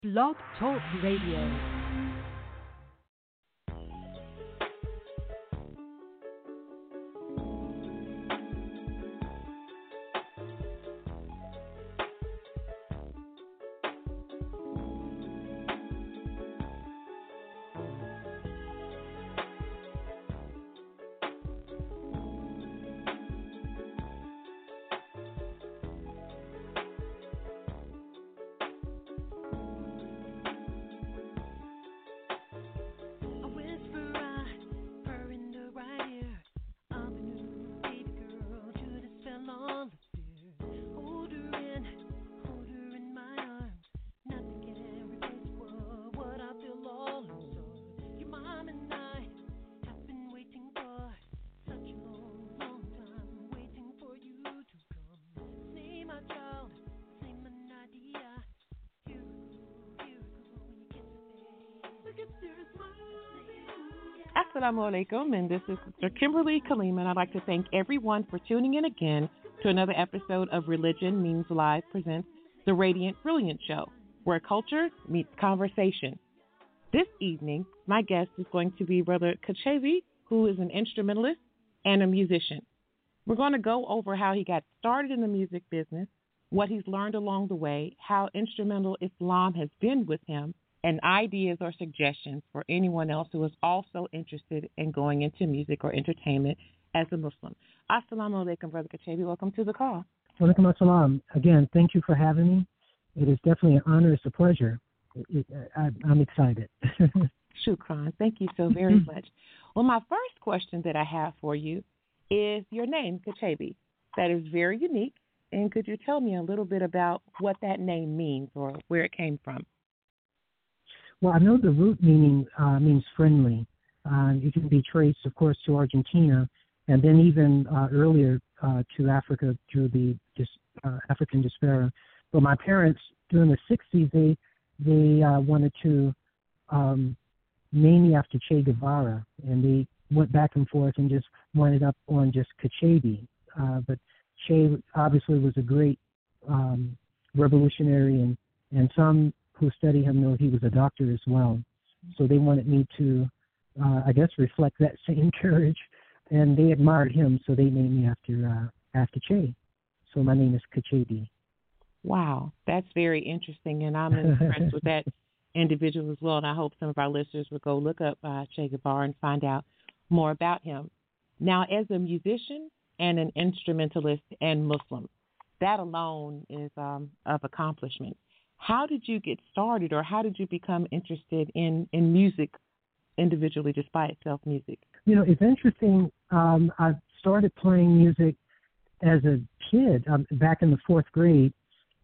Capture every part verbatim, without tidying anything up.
Blog Talk Radio. Assalamu alaikum, and this is Sister Kimberly Khalima, and I'd like to thank everyone for tuning in again to another episode of Religion Means Live presents The Radiant Brilliant Show, where culture meets conversation. This evening, my guest is going to be Brother Kachebi, who is an instrumentalist and a musician. We're going to go over how he got started in the music business, what he's learned along the way, how instrumental Islam has been with him, and ideas or suggestions for anyone else who is also interested in going into music or entertainment as a Muslim. Assalamu alaikum, Brother Kachebi. Welcome to the call. Walaikum assalam. Again, thank you for having me. It is definitely an honor. It's a pleasure. It, it, I, I'm excited. Shukran. Thank you so very much. Well, my first question that I have for you is your name, Kachebi. That is very unique. And could you tell me a little bit about what that name means or where it came from? Well, I know the root meaning uh, means friendly. Uh, it can be traced, of course, to Argentina, and then even uh, earlier uh, to Africa through the dis- uh, African diaspora. But my parents, during the sixties, they they uh, wanted to um, name me after Che Guevara, and they went back and forth and just wound up on just Kachebi. Uh, but Che obviously was a great um, revolutionary, and, and some who study him know he was a doctor as well. So they wanted me to, uh, I guess, reflect that same courage, and they admired him, so they named me after uh, after Che. So my name is Kachebi. Wow, that's very interesting, and I'm impressed with that individual as well, and I hope some of our listeners will go look up uh, Che Guevara and find out more about him. Now, as a musician and an instrumentalist and Muslim, that alone is um, of accomplishment. How did you get started, or how did you become interested in, in music individually, despite self-music? You know, it's interesting. Um, I started playing music as a kid, um, back in the fourth grade,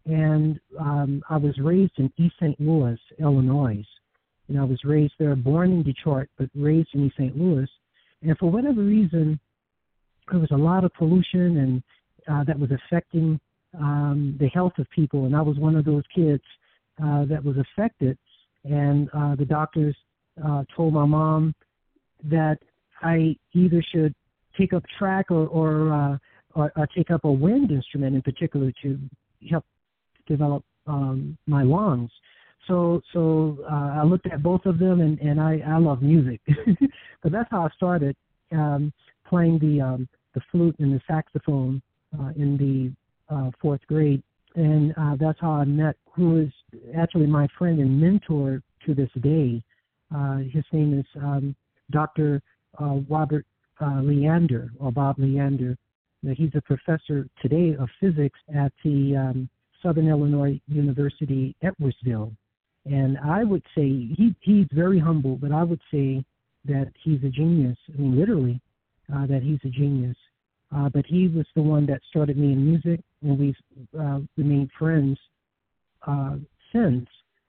and um, I was raised in East Saint Louis, Illinois. You know, I was raised there, born in Detroit, but raised in East Saint Louis. And for whatever reason, there was a lot of pollution, and uh, that was affecting Um, the health of people, and I was one of those kids uh, that was affected. And uh, the doctors uh, told my mom that I either should take up track or or, uh, or or take up a wind instrument in particular to help develop um, my lungs. So so uh, I looked at both of them, and, and I, I love music. But that's how I started um, playing the um, the flute and the saxophone uh, in the Uh, fourth grade, and uh, that's how I met who is actually my friend and mentor to this day. Uh, his name is um, Doctor Uh, Robert uh, Leander, or Bob Leander. Now, he's a professor today of physics at the um, Southern Illinois University, Edwardsville. And I would say, he, he's very humble, but I would say that he's a genius. I mean, literally, uh, that he's a genius. Uh, but he was the one that started me in music, and we've uh, remained friends uh, since.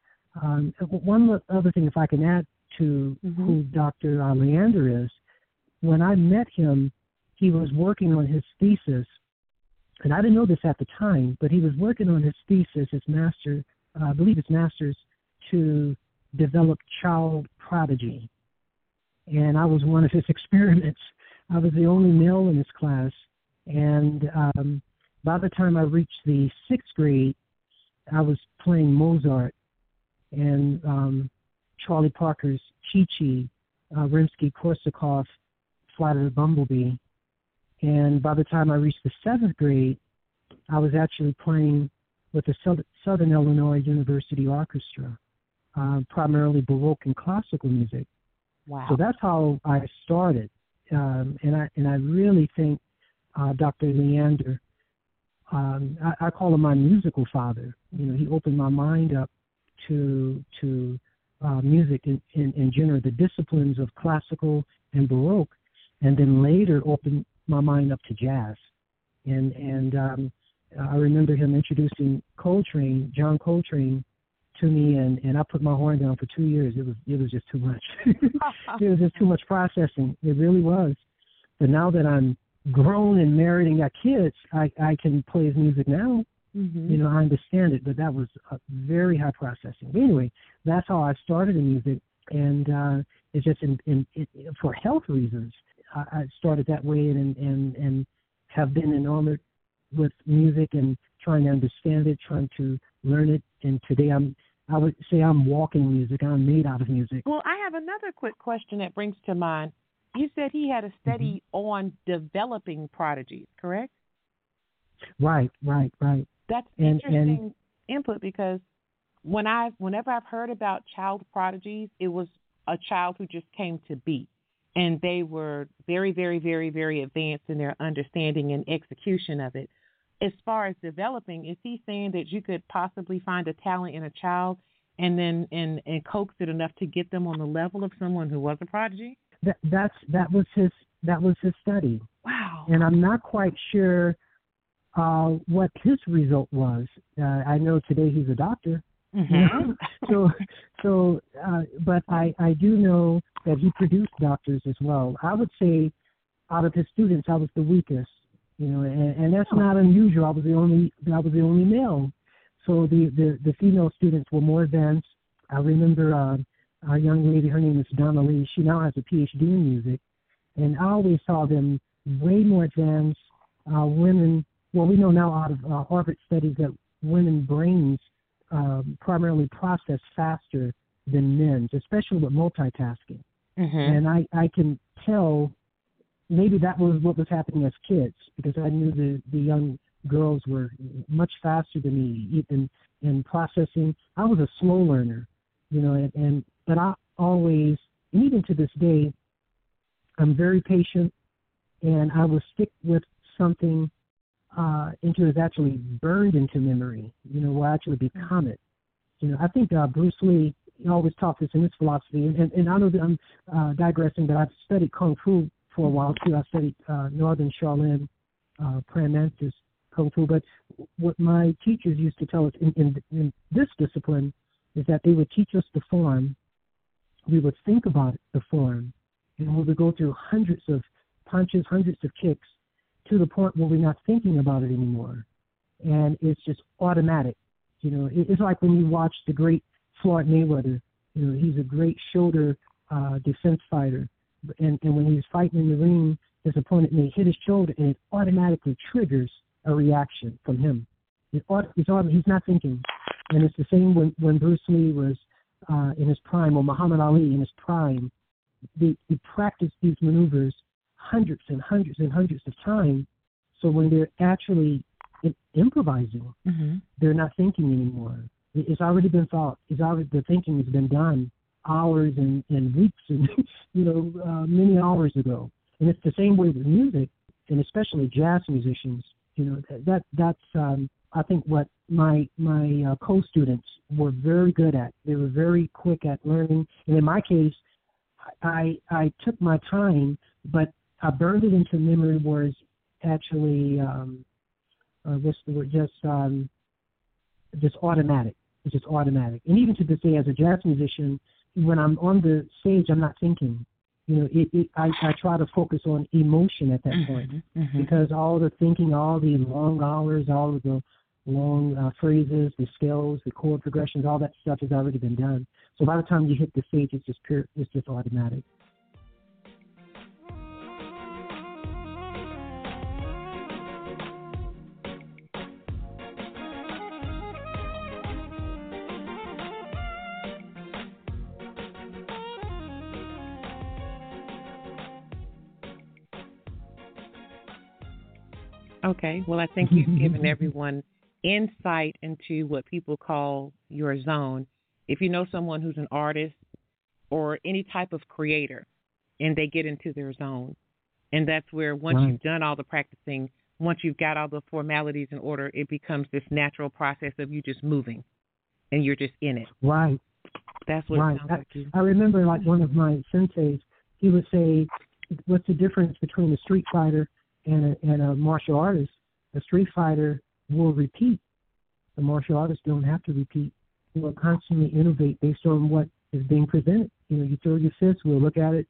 Um, one other thing, if I can add to mm-hmm. who Doctor Uh, Leander is, when I met him, he was working on his thesis, and I didn't know this at the time, but he was working on his thesis, his master, uh, I believe his master's, to develop child prodigy. And I was one of his experiments. I was the only male in his class, and um, by the time I reached the sixth grade, I was playing Mozart and um, Charlie Parker's Chi Chi, uh, Rimsky-Korsakov, Flight of the Bumblebee. And by the time I reached the seventh grade, I was actually playing with the Southern Illinois University Orchestra, uh, primarily Baroque and classical music. Wow. So that's how I started. Um, and I and I really think uh, Doctor Leander, um, I, I call him my musical father. You know, he opened my mind up to to uh, music in, in, in general, the disciplines of classical and Baroque, and then later opened my mind up to jazz. And and um, I remember him introducing Coltrane, John Coltrane, to me, and, and I put my horn down for two years. It was it was just too much. It was just too much processing. It really was. But now that I'm grown and married and got kids, I, I can play his music now. Mm-hmm. You know, I understand it, but that was a very high processing. But anyway, that's how I started in music, and uh, it's just in, in, in, for health reasons. I, I started that way, and and and have been enamored with music and trying to understand it, trying to learn it. And today I'm, I would say I'm walking music. I'm made out of music. Well, I have another quick question that brings to mind. You said he had a study mm-hmm. on developing prodigies, correct? Right, right, right. That's and, interesting and, input, because when I, whenever I've heard about child prodigies, it was a child who just came to be, and they were very, very, very, very advanced in their understanding and execution of it. As far as developing, is he saying that you could possibly find a talent in a child and then and, and coax it enough to get them on the level of someone who was a prodigy? That that's that was his that was his study. Wow. And I'm not quite sure uh, what his result was. Uh, I know today he's a doctor. Mm-hmm. so so uh, but I, I do know that he produced doctors as well. I would say out of his students I was the weakest. You know, and, and that's not unusual. I was the only, I was the only male. So the, the, the female students were more advanced. I remember uh, a young lady, her name is Donna Lee. She now has a P H D in music, and I always saw them way more advanced. Uh, women, well, we know now out of uh, Harvard studies that women brains um, primarily process faster than men's, especially with multitasking. Mm-hmm. And I, I can tell. Maybe that was what was happening as kids, because I knew the, the young girls were much faster than me in, in processing. I was a slow learner, you know, and, and but I always, and even to this day, I'm very patient, and I will stick with something uh, until it's actually burned into memory, you know, will actually become it. You know, I think uh, Bruce Lee always taught this in his philosophy, and, and, and I know that I'm uh, digressing, but I've studied Kung Fu for a while too. I studied uh, Northern Shaolin, uh, Praying Mantis, Kung Fu. But what my teachers used to tell us in, in, in this discipline is that they would teach us the form. We would think about the form, and we would go through hundreds of punches, hundreds of kicks, to the point where we're not thinking about it anymore, and it's just automatic. You know, it, it's like when you watch the great Floyd Mayweather. You know, he's a great shoulder uh, defense fighter. And, and when he's fighting in the ring, his opponent may hit his shoulder, and it automatically triggers a reaction from him. It, it's, he's not thinking. And it's the same when, when Bruce Lee was uh, in his prime, or Muhammad Ali in his prime. They, they practiced these maneuvers hundreds and hundreds and hundreds of times. So when they're actually improvising, mm-hmm. they're not thinking anymore. It's already been thought. It's already, the thinking has been done hours and, and weeks and, you know, uh, many hours ago. And it's the same way with music, and especially jazz musicians. You know, that, that that's, um, I think, what my my uh, co-students were very good at. They were very quick at learning. And in my case, I I took my time, but I burned it into memory, was actually, um, uh, what's the word, just, um, just automatic. It's just automatic. And even to this day, as a jazz musician, when I'm on the stage, I'm not thinking. You know, it, it, I, I try to focus on emotion at that point, mm-hmm. because all the thinking, all the long hours, all of the long uh, phrases, the scales, the chord progressions, all that stuff has already been done. So by the time you hit the stage, it's just pure, it's just automatic. Okay. Well, I think you've given everyone insight into what people call your zone. If you know someone who's an artist or any type of creator and they get into their zone, and that's where once Right. you've done all the practicing, once you've got all the formalities in order, it becomes this natural process of you just moving and you're just in it. Right. That's what Right. it sounds I, like to you. I remember like one of my senseis, he would say, what's the difference between a street fighter and a, and a martial artist? A street fighter will repeat. The martial artists don't have to repeat. They will constantly innovate based on what is being presented. You know, you throw your fist, we'll look at it.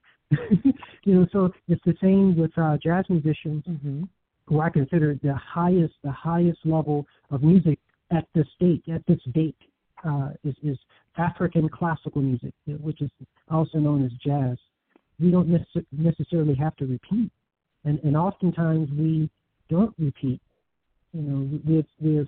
you know, so it's the same with uh, jazz musicians, mm-hmm. who I consider the highest, the highest level of music at this date, at this date, uh, is, is African classical music, which is also known as jazz. We don't necess- necessarily have to repeat, and and oftentimes we don't repeat. You know, we've we've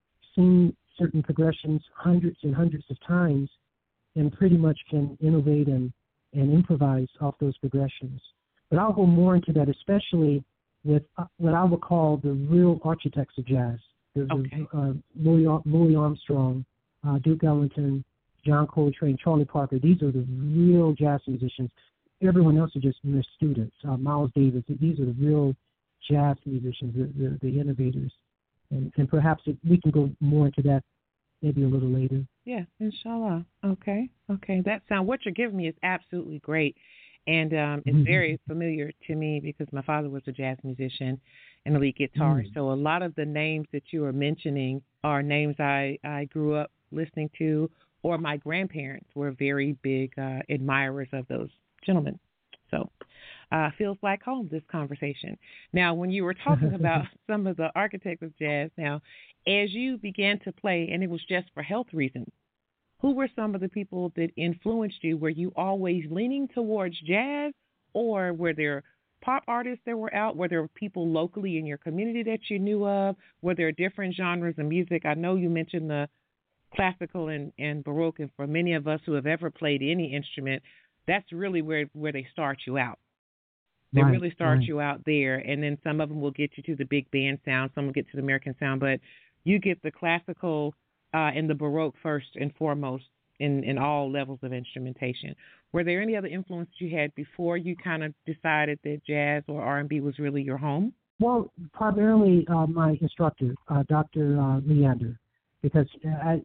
seen certain progressions hundreds and hundreds of times, and pretty much can innovate and, and improvise off those progressions. But I'll go more into that, especially with uh, what I would call the real architects of jazz. The, Okay. the, uh, Louis, Louis Armstrong, uh, Duke Ellington, John Coltrane, Charlie Parker. These are the real jazz musicians. Everyone else are just mere students. Uh, Miles Davis. These are the real jazz musicians, the, the, the innovators. And, and perhaps it, we can go more into that maybe a little later. Yeah, inshallah. Okay, okay. That sound, what you're giving me is absolutely great. And um, it's Mm-hmm. very familiar to me because my father was a jazz musician and a lead guitarist. Mm. So a lot of the names that you are mentioning are names I, I grew up listening to, or my grandparents were very big uh, admirers of those gentlemen. So uh, feels like home, this conversation. Now, when you were talking about some of the architects of jazz, now, as you began to play, and it was just for health reasons, who were some of the people that influenced you? Were you always leaning towards jazz, or were there pop artists that were out? Were there people locally in your community that you knew of? Were there different genres of music? I know you mentioned the classical and, and Baroque, and for many of us who have ever played any instrument, that's really where, where they start you out. They right, really start right. you out there, and then some of them will get you to the big band sound, some will get to the American sound, but you get the classical uh, and the Baroque first and foremost in, in all levels of instrumentation. Were there any other influences you had before you kind of decided that jazz or R and B was really your home? Well, primarily uh, my instructor, uh, Doctor Uh, Leander, because I,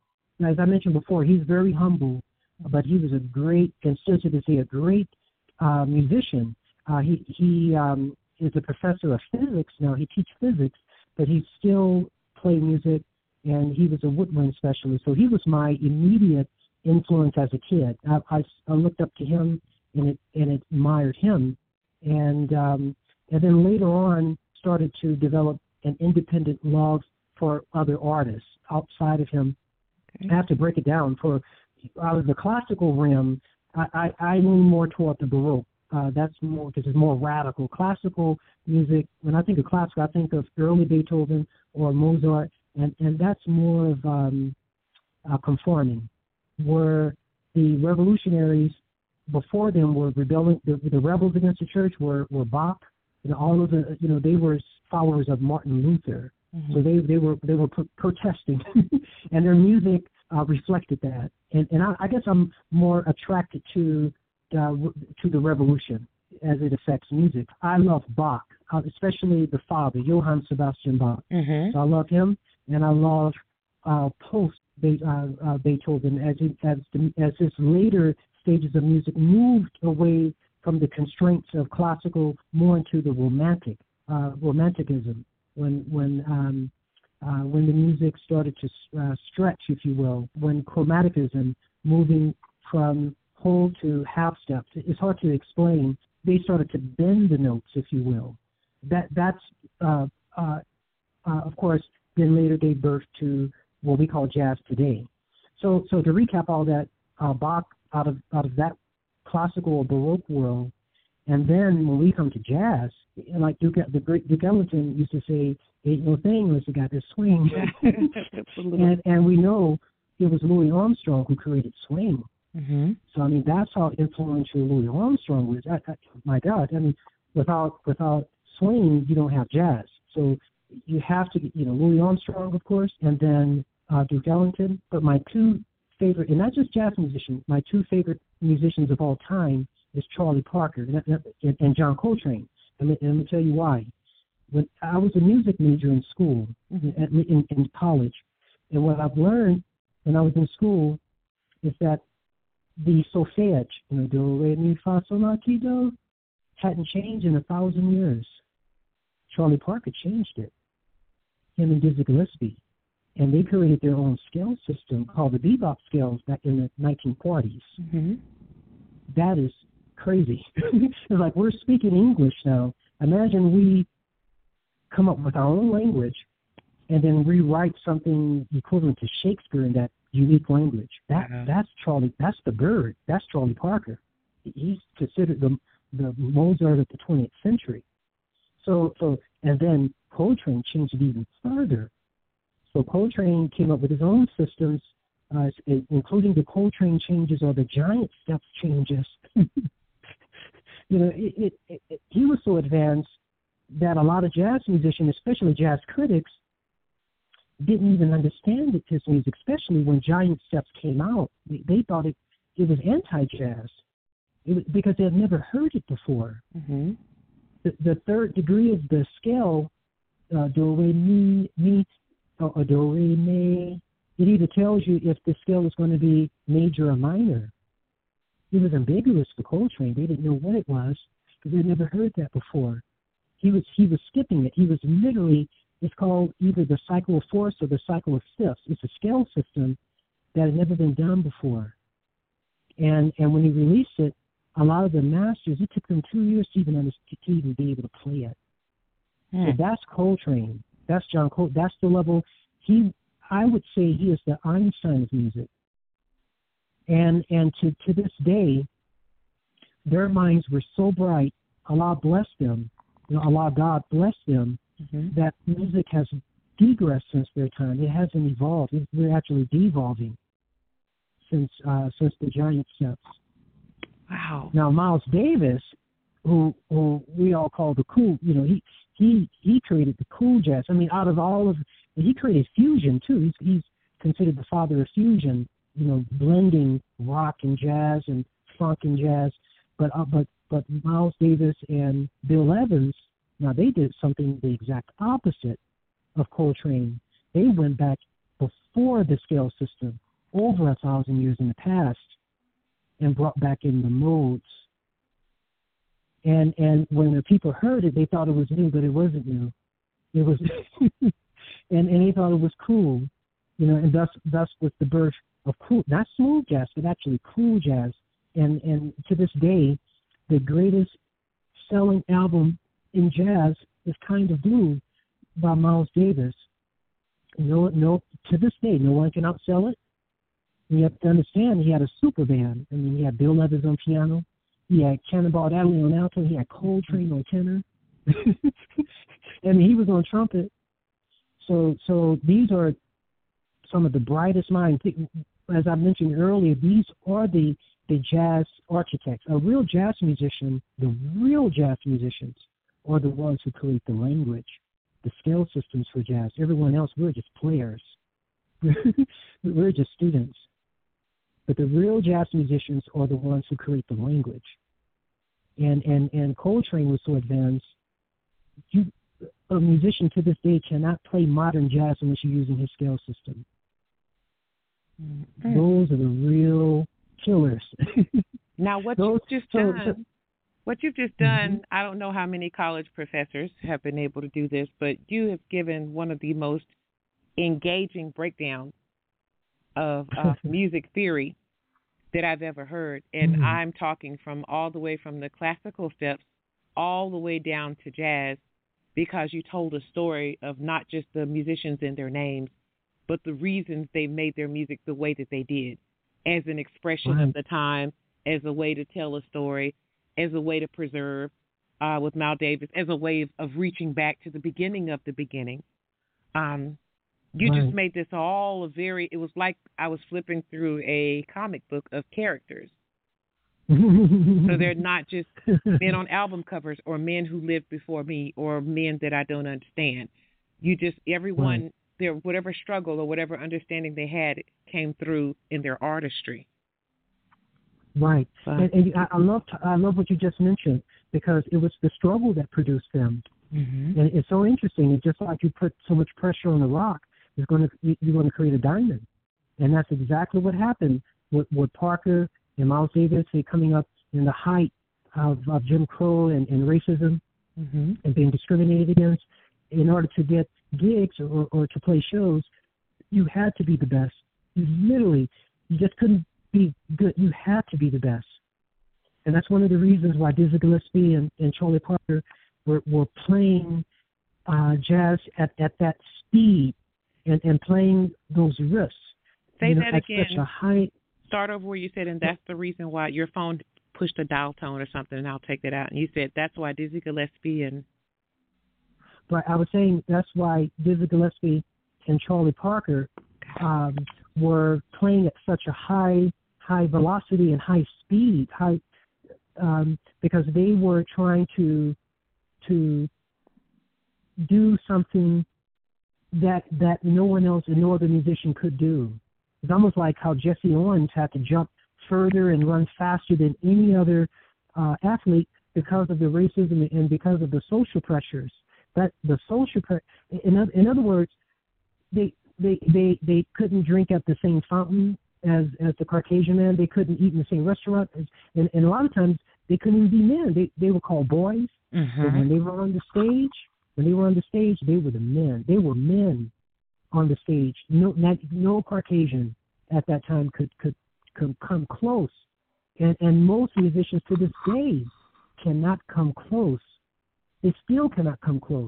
as I mentioned before, he's very humble, but he was a great, and still to this day, a great uh, musician. Uh, he he um, is a professor of physics now. He teaches physics, but he still plays music, and he was a woodwind specialist. So he was my immediate influence as a kid. I, I, I looked up to him and it, and admired him, and um, and then later on started to develop an independent love for other artists outside of him. Okay. I have to break it down. For out of the classical realm, I, I, I lean more toward the Baroque. Uh, that's more because it's more radical. Classical music, when I think of classical, I think of early Beethoven or Mozart, and, and that's more of um, uh, conforming, where the revolutionaries before them were rebelling. The, the rebels against the church were, were Bach, and all of the, you know, they were followers of Martin Luther. Mm-hmm. So they, they were they were pro- protesting, and their music uh, reflected that. And, and I, I guess I'm more attracted to Uh, to the revolution as it affects music. I love Bach, uh, especially the father, Johann Sebastian Bach. Mm-hmm. So I love him, and I love uh, post Be- uh, uh, Beethoven as it, as the, as his later stages of music moved away from the constraints of classical more into the romantic uh, romanticism. When when um, uh, when the music started to uh, stretch, if you will, when chromaticism moving from whole to half steps. It's hard to explain. They started to bend the notes, if you will. That that's uh, uh, uh, of course then later gave birth to what we call jazz today. So so to recap all that, uh, Bach out of out of that classical or Baroque world, and then when we come to jazz, like Duke, the great Duke Ellington used to say, "Ain't no thing unless you got this swing," and and we know it was Louis Armstrong who created swing. Mm-hmm. So I mean that's how influential Louis Armstrong was. I, I, my God, I mean without without swing you don't have jazz. So you have to, you know, Louis Armstrong, of course, and then uh, Duke Ellington. But my two favorite, and not just jazz musicians, my two favorite musicians of all time is Charlie Parker and, and, and John Coltrane. And let, and let me tell you why. When I was a music major in school, mm-hmm. in, in college, and what I've learned when I was in school is that the solfege, you know, do, re, mi, fa, sol, la, ti, do, hadn't changed in a thousand years. Charlie Parker changed it. Him and Dizzy Gillespie. And they created their own scale system called the bebop scales back in the nineteen forties. Mm-hmm. That is crazy. It's like we're speaking English now. Imagine we come up with our own language and then rewrite something equivalent to Shakespeare in that unique language. That uh-huh. that's Charlie. That's the bird. That's Charlie Parker. He's considered the the Mozart of the twentieth century. So so and then Coltrane changed it even further. So Coltrane came up with his own systems, uh, including the Coltrane changes or the giant steps changes. you know, it, it, it, he was so advanced that a lot of jazz musicians, especially jazz critics, didn't even understand his music, especially when giant steps came out. They, they thought it, it was anti-jazz it was, because they had never heard it before. Mm-hmm. The, the third degree of the scale, uh, do, re, mi, mi, or do, re, mi, it either tells you if the scale is going to be major or minor. It was ambiguous for Coltrane. They didn't know what it was because they'd never heard that before. He was he was skipping it. He was literally, it's called either the cycle of fourths or the cycle of fifths. It's a scale system that had never been done before. And and when he released it, a lot of the masters, it took them two years to even understand, to even be able to play it. Hmm. So that's Coltrane. That's John Col. That's the level. He, I would say, he is the Einstein of music. And and to, to this day, their minds were so bright. Allah bless them. You know, Allah, God bless them. Mm-hmm. That music has degressed since their time. It hasn't evolved. It, we're actually devolving since uh, since the giant steps. Wow. Now Miles Davis, who who we all call the cool, you know, he he he created the cool jazz. I mean, out of all of, he created fusion too. He's he's considered the father of fusion. You know, blending rock and jazz and funk and jazz. But uh, but but Miles Davis and Bill Evans, now they did something the exact opposite of Coltrane. They went back before the scale system, over a thousand years in the past, and brought back in the modes. And and when the people heard it, they thought it was new, but it wasn't new. It was, and and they thought it was cool, you know. And thus thus was the birth of cool, not smooth jazz, but actually cool jazz. And and to this day, the greatest selling album in jazz is Kind of Blue by Miles Davis. No, no, to this day, no one can outsell it. And you have to understand, he had a super band. I mean, he had Bill Evans on piano, he had Cannonball Adderley on alto, he had Coltrane on tenor, and he was on trumpet. So, so these are some of the brightest minds. As I mentioned earlier, these are the the jazz architects. A real jazz musician, the real jazz musicians, are the ones who create the language, the scale systems for jazz. Everyone else, we're just players. We're just students. But the real jazz musicians are the ones who create the language. And and, and Coltrane was so advanced, you, a musician to this day cannot play modern jazz unless you're using his scale system. Mm-hmm. Those are the real killers. Now, what Those, you've just so, done, so, what you've just done, mm-hmm. I don't know how many college professors have been able to do this, but you have given one of the most engaging breakdowns of uh, music theory that I've ever heard. And mm-hmm. I'm talking from all the way from the classical steps all the way down to jazz, because you told a story of not just the musicians and their names, but the reasons they made their music the way that they did, as an expression right. of the time, as a way to tell a story, as a way to preserve, uh, with Miles Davis, as a way of, of reaching back to the beginning of the beginning. Um, you right. just made this all a very, it was like I was flipping through a comic book of characters. So they're not just men on album covers or men who lived before me or men that I don't understand. You just, everyone, right. their whatever struggle or whatever understanding they had came through in their artistry. Right. But, and, and I, I love I love what you just mentioned, because it was the struggle that produced them. Mm-hmm. And it's so interesting. It's just like you put so much pressure on the rock, it's going to, you're going to create a diamond. And that's exactly what happened with, with Parker and Miles Davis coming up in the height of, of Jim Crow and, and racism mm-hmm. and being discriminated against. In order to get gigs or, or to play shows, you had to be the best. You literally, you just couldn't be good. You had to be the best. And that's one of the reasons why Dizzy Gillespie and, and Charlie Parker were, were playing uh, jazz at, at that speed and, and playing those riffs. Say you know, that at again. Such a high... Start over where you said, and that's the reason why your phone pushed a dial tone or something, and I'll take that out. And you said that's why Dizzy Gillespie and... But I was saying that's why Dizzy Gillespie and Charlie Parker um, were playing at such a high high velocity and high speed, high um, because they were trying to to do something that that no one else and no other musician could do. It's almost like how Jesse Owens had to jump further and run faster than any other uh, athlete because of the racism and because of the social pressures. That the social pre- in other, in other words, they they they they couldn't drink at the same fountain as as the Caucasian man. They couldn't eat in the same restaurant, as, and, and a lot of times they couldn't even be men. They they were called boys. Mm-hmm. But when they were on the stage, when they were on the stage, they were the men. They were men on the stage. No not, no Caucasian at that time could could could come close, and and most musicians to this day cannot come close. They still cannot come close.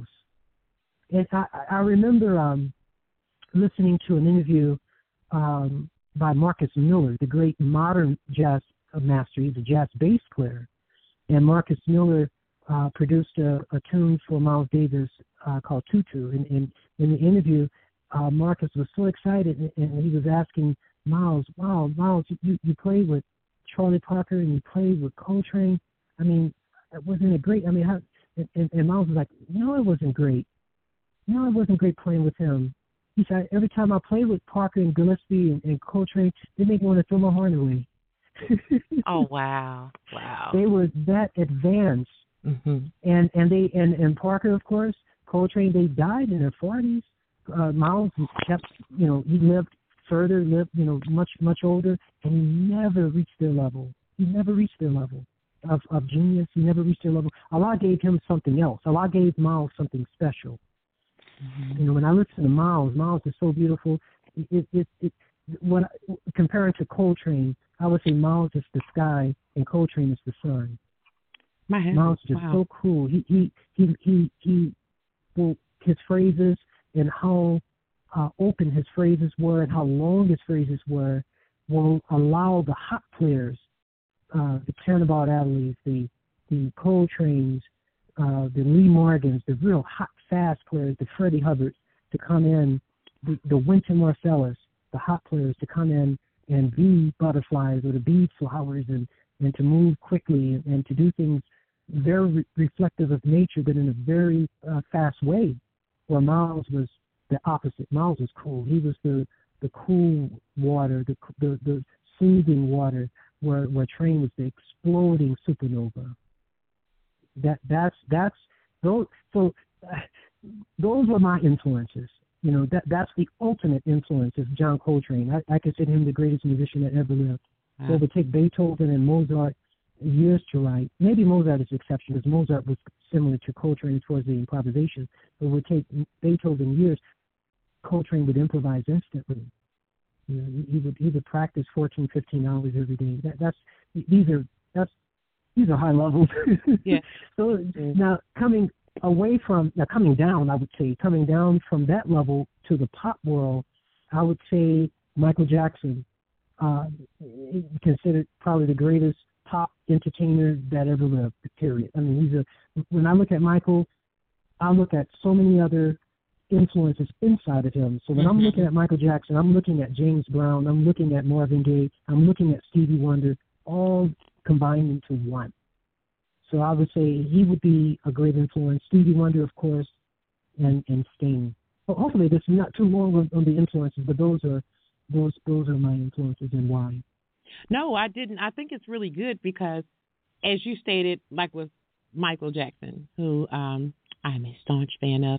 And I, I remember um, listening to an interview um, by Marcus Miller, the great modern jazz master. He's a jazz bass player. And Marcus Miller uh, produced a, a tune for Miles Davis uh, called Tutu. And, and in the interview, uh, Marcus was so excited, and, and he was asking Miles, wow, Miles, you, you played with Charlie Parker and you played with Coltrane. I mean, wasn't it great? I mean, how... And, and, and Miles was like, no, it wasn't great. No, it wasn't great playing with him. He said, every time I play with Parker and Gillespie and, and Coltrane, they make me want to throw my horn away. Oh, wow. Wow. They were that advanced. Mm-hmm. And, and they and, and Parker, of course, Coltrane, they died in their forties. Uh, Miles kept, you know, he lived further, lived, you know, much, much older, and he never reached their level. He never reached their level. Of, of genius. He never reached their level. Allah gave him something else. Allah gave Miles something special. Mm-hmm. You know, when I listen to Miles, Miles is so beautiful. It, it, it, when I, comparing to Coltrane, I would say Miles is the sky and Coltrane is the sun. My Miles is just wow. so cool. He he he he, he well, his phrases and how uh, open his phrases were and how long his phrases were will allow the hot players. Uh, the Cannonball Adderleys, the the Coltranes, uh, the Lee Morgans, the real hot, fast players, the Freddie Hubbards to come in, the, the Wynton Marsalis, the hot players to come in and be butterflies or to be flowers and, and to move quickly and, and to do things very re- reflective of nature, but in a very uh, fast way. Where Miles was the opposite. Miles was cool. He was the, the cool water, the the, the soothing water. Where where Train was the exploding supernova. That that's that's those so uh, those were my influences. You know, that that's the ultimate influence of John Coltrane. I, I consider him the greatest musician that ever lived. Wow. So it would take Beethoven and Mozart years to write. Maybe Mozart is the exception, because Mozart was similar to Coltrane towards the improvisation. But it would take Beethoven years. Coltrane would improvise instantly. You know, he would he would practice fourteen, fifteen hours every day. That, that's these are that's these are high levels. Yeah. So now coming away from now coming down, I would say coming down from that level to the pop world, I would say Michael Jackson, uh, considered probably the greatest pop entertainer that ever lived. Period. I mean, he's a. When I look at Michael, I look at so many other influences inside of him. So when mm-hmm. I'm looking at Michael Jackson, I'm looking at James Brown, I'm looking at Marvin Gaye, I'm looking at Stevie Wonder, all combined into one. So I would say he would be a great influence. Stevie Wonder, of course, and, and Sting. Well, hopefully this is not too long on, on the influences, but those are those those are my influences and why. No, I didn't. I think it's really good because, as you stated, like with Michael Jackson, who um, I'm a staunch fan of,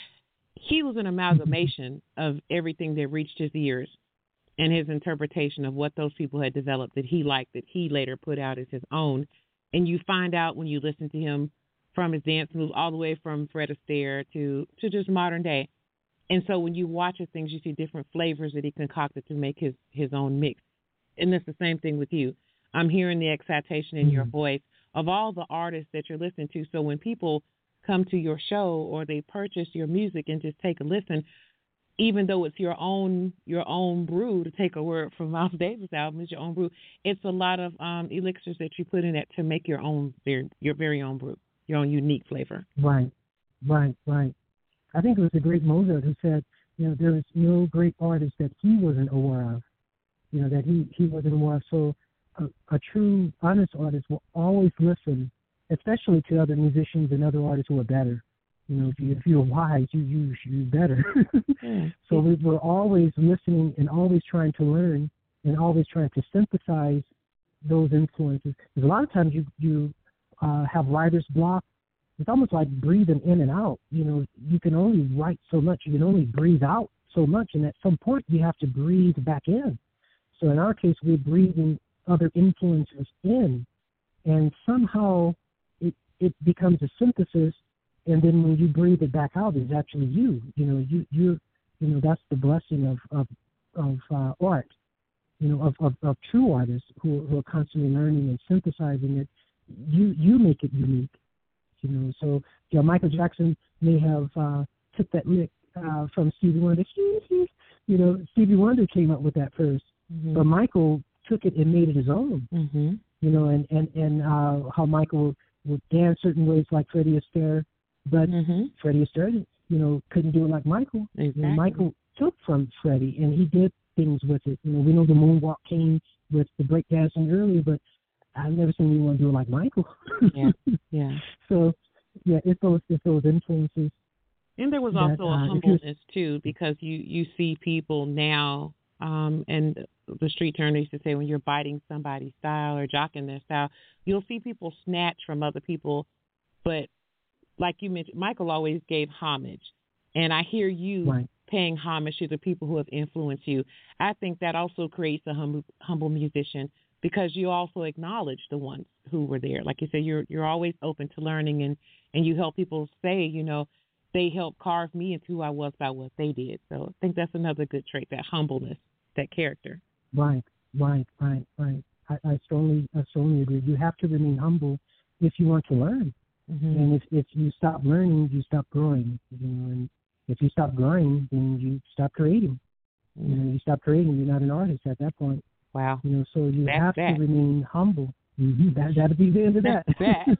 he was an amalgamation of everything that reached his ears and his interpretation of what those people had developed that he liked, that he later put out as his own. And you find out when you listen to him from his dance moves all the way from Fred Astaire to, to just modern day. And so when you watch his things, you see different flavors that he concocted to make his, his own mix. And it's the same thing with you. I'm hearing the excitation in mm-hmm. your voice of all the artists that you're listening to. So when people come to your show or they purchase your music and just take a listen, even though it's your own your own brew, to take a word from Miles Davis' album, it's your own brew. It's a lot of um, elixirs that you put in it to make your own your very own brew, your own unique flavor. Right, right, right. I think it was the great Mozart who said, you know, there was no great artist that he wasn't aware of, you know, that he, he wasn't aware of. So a, a true, honest artist will always listen, especially to other musicians and other artists who are better. You know, if, you, if you're wise, you you you better. yeah. So we, we're always listening and always trying to learn and always trying to synthesize those influences. Because a lot of times you you uh, have writer's block. It's almost like breathing in and out. You know, you can only write so much. You can only breathe out so much, and at some point you have to breathe back in. So in our case, we're breathing other influences in, and somehow it it becomes a synthesis. And then when you breathe it back out, it's actually you. You know, you you you know that's the blessing of of of uh, art. You know, of, of, of true artists who, who are constantly learning and synthesizing it. You you make it unique. You know, so you know, Michael Jackson may have uh, took that lick uh, from Stevie Wonder. You know, Stevie Wonder came up with that first, mm-hmm. but Michael took it and made it his own. Mm-hmm. You know, and and and uh, how Michael would dance certain ways like Freddie Astaire. But mm-hmm. Freddie Astaire, you know, couldn't do it like Michael. Exactly. You know, Michael took from Freddie, and he did things with it. You know, we know the moonwalk came with the breakdancing earlier, but I've never seen anyone do it like Michael. yeah, yeah. So, yeah, it's those it's those influences. And there was that, also a uh, humbleness too, because you you see people now, um, and the street term used to say, when you're biting somebody's style or jocking their style, you'll see people snatch from other people, but like you mentioned, Michael always gave homage, and I hear you right. paying homage to the people who have influenced you. I think that also creates a humble, humble musician, because you also acknowledge the ones who were there. Like you said, you're you're always open to learning, and, and you help people say, you know, they helped carve me into who I was by what they did. So I think that's another good trait, that humbleness, that character. Right, right, right, right. I, I strongly, I strongly agree. You have to remain humble if you want to learn. Mm-hmm. And if, if you stop learning, you stop growing. You know, and if you stop growing, then you stop creating. Mm-hmm. You know, you stop creating, you're not an artist at that point. Wow. You know, so you That's have that. to remain humble. Mm-hmm. That that'll be the end of that. that.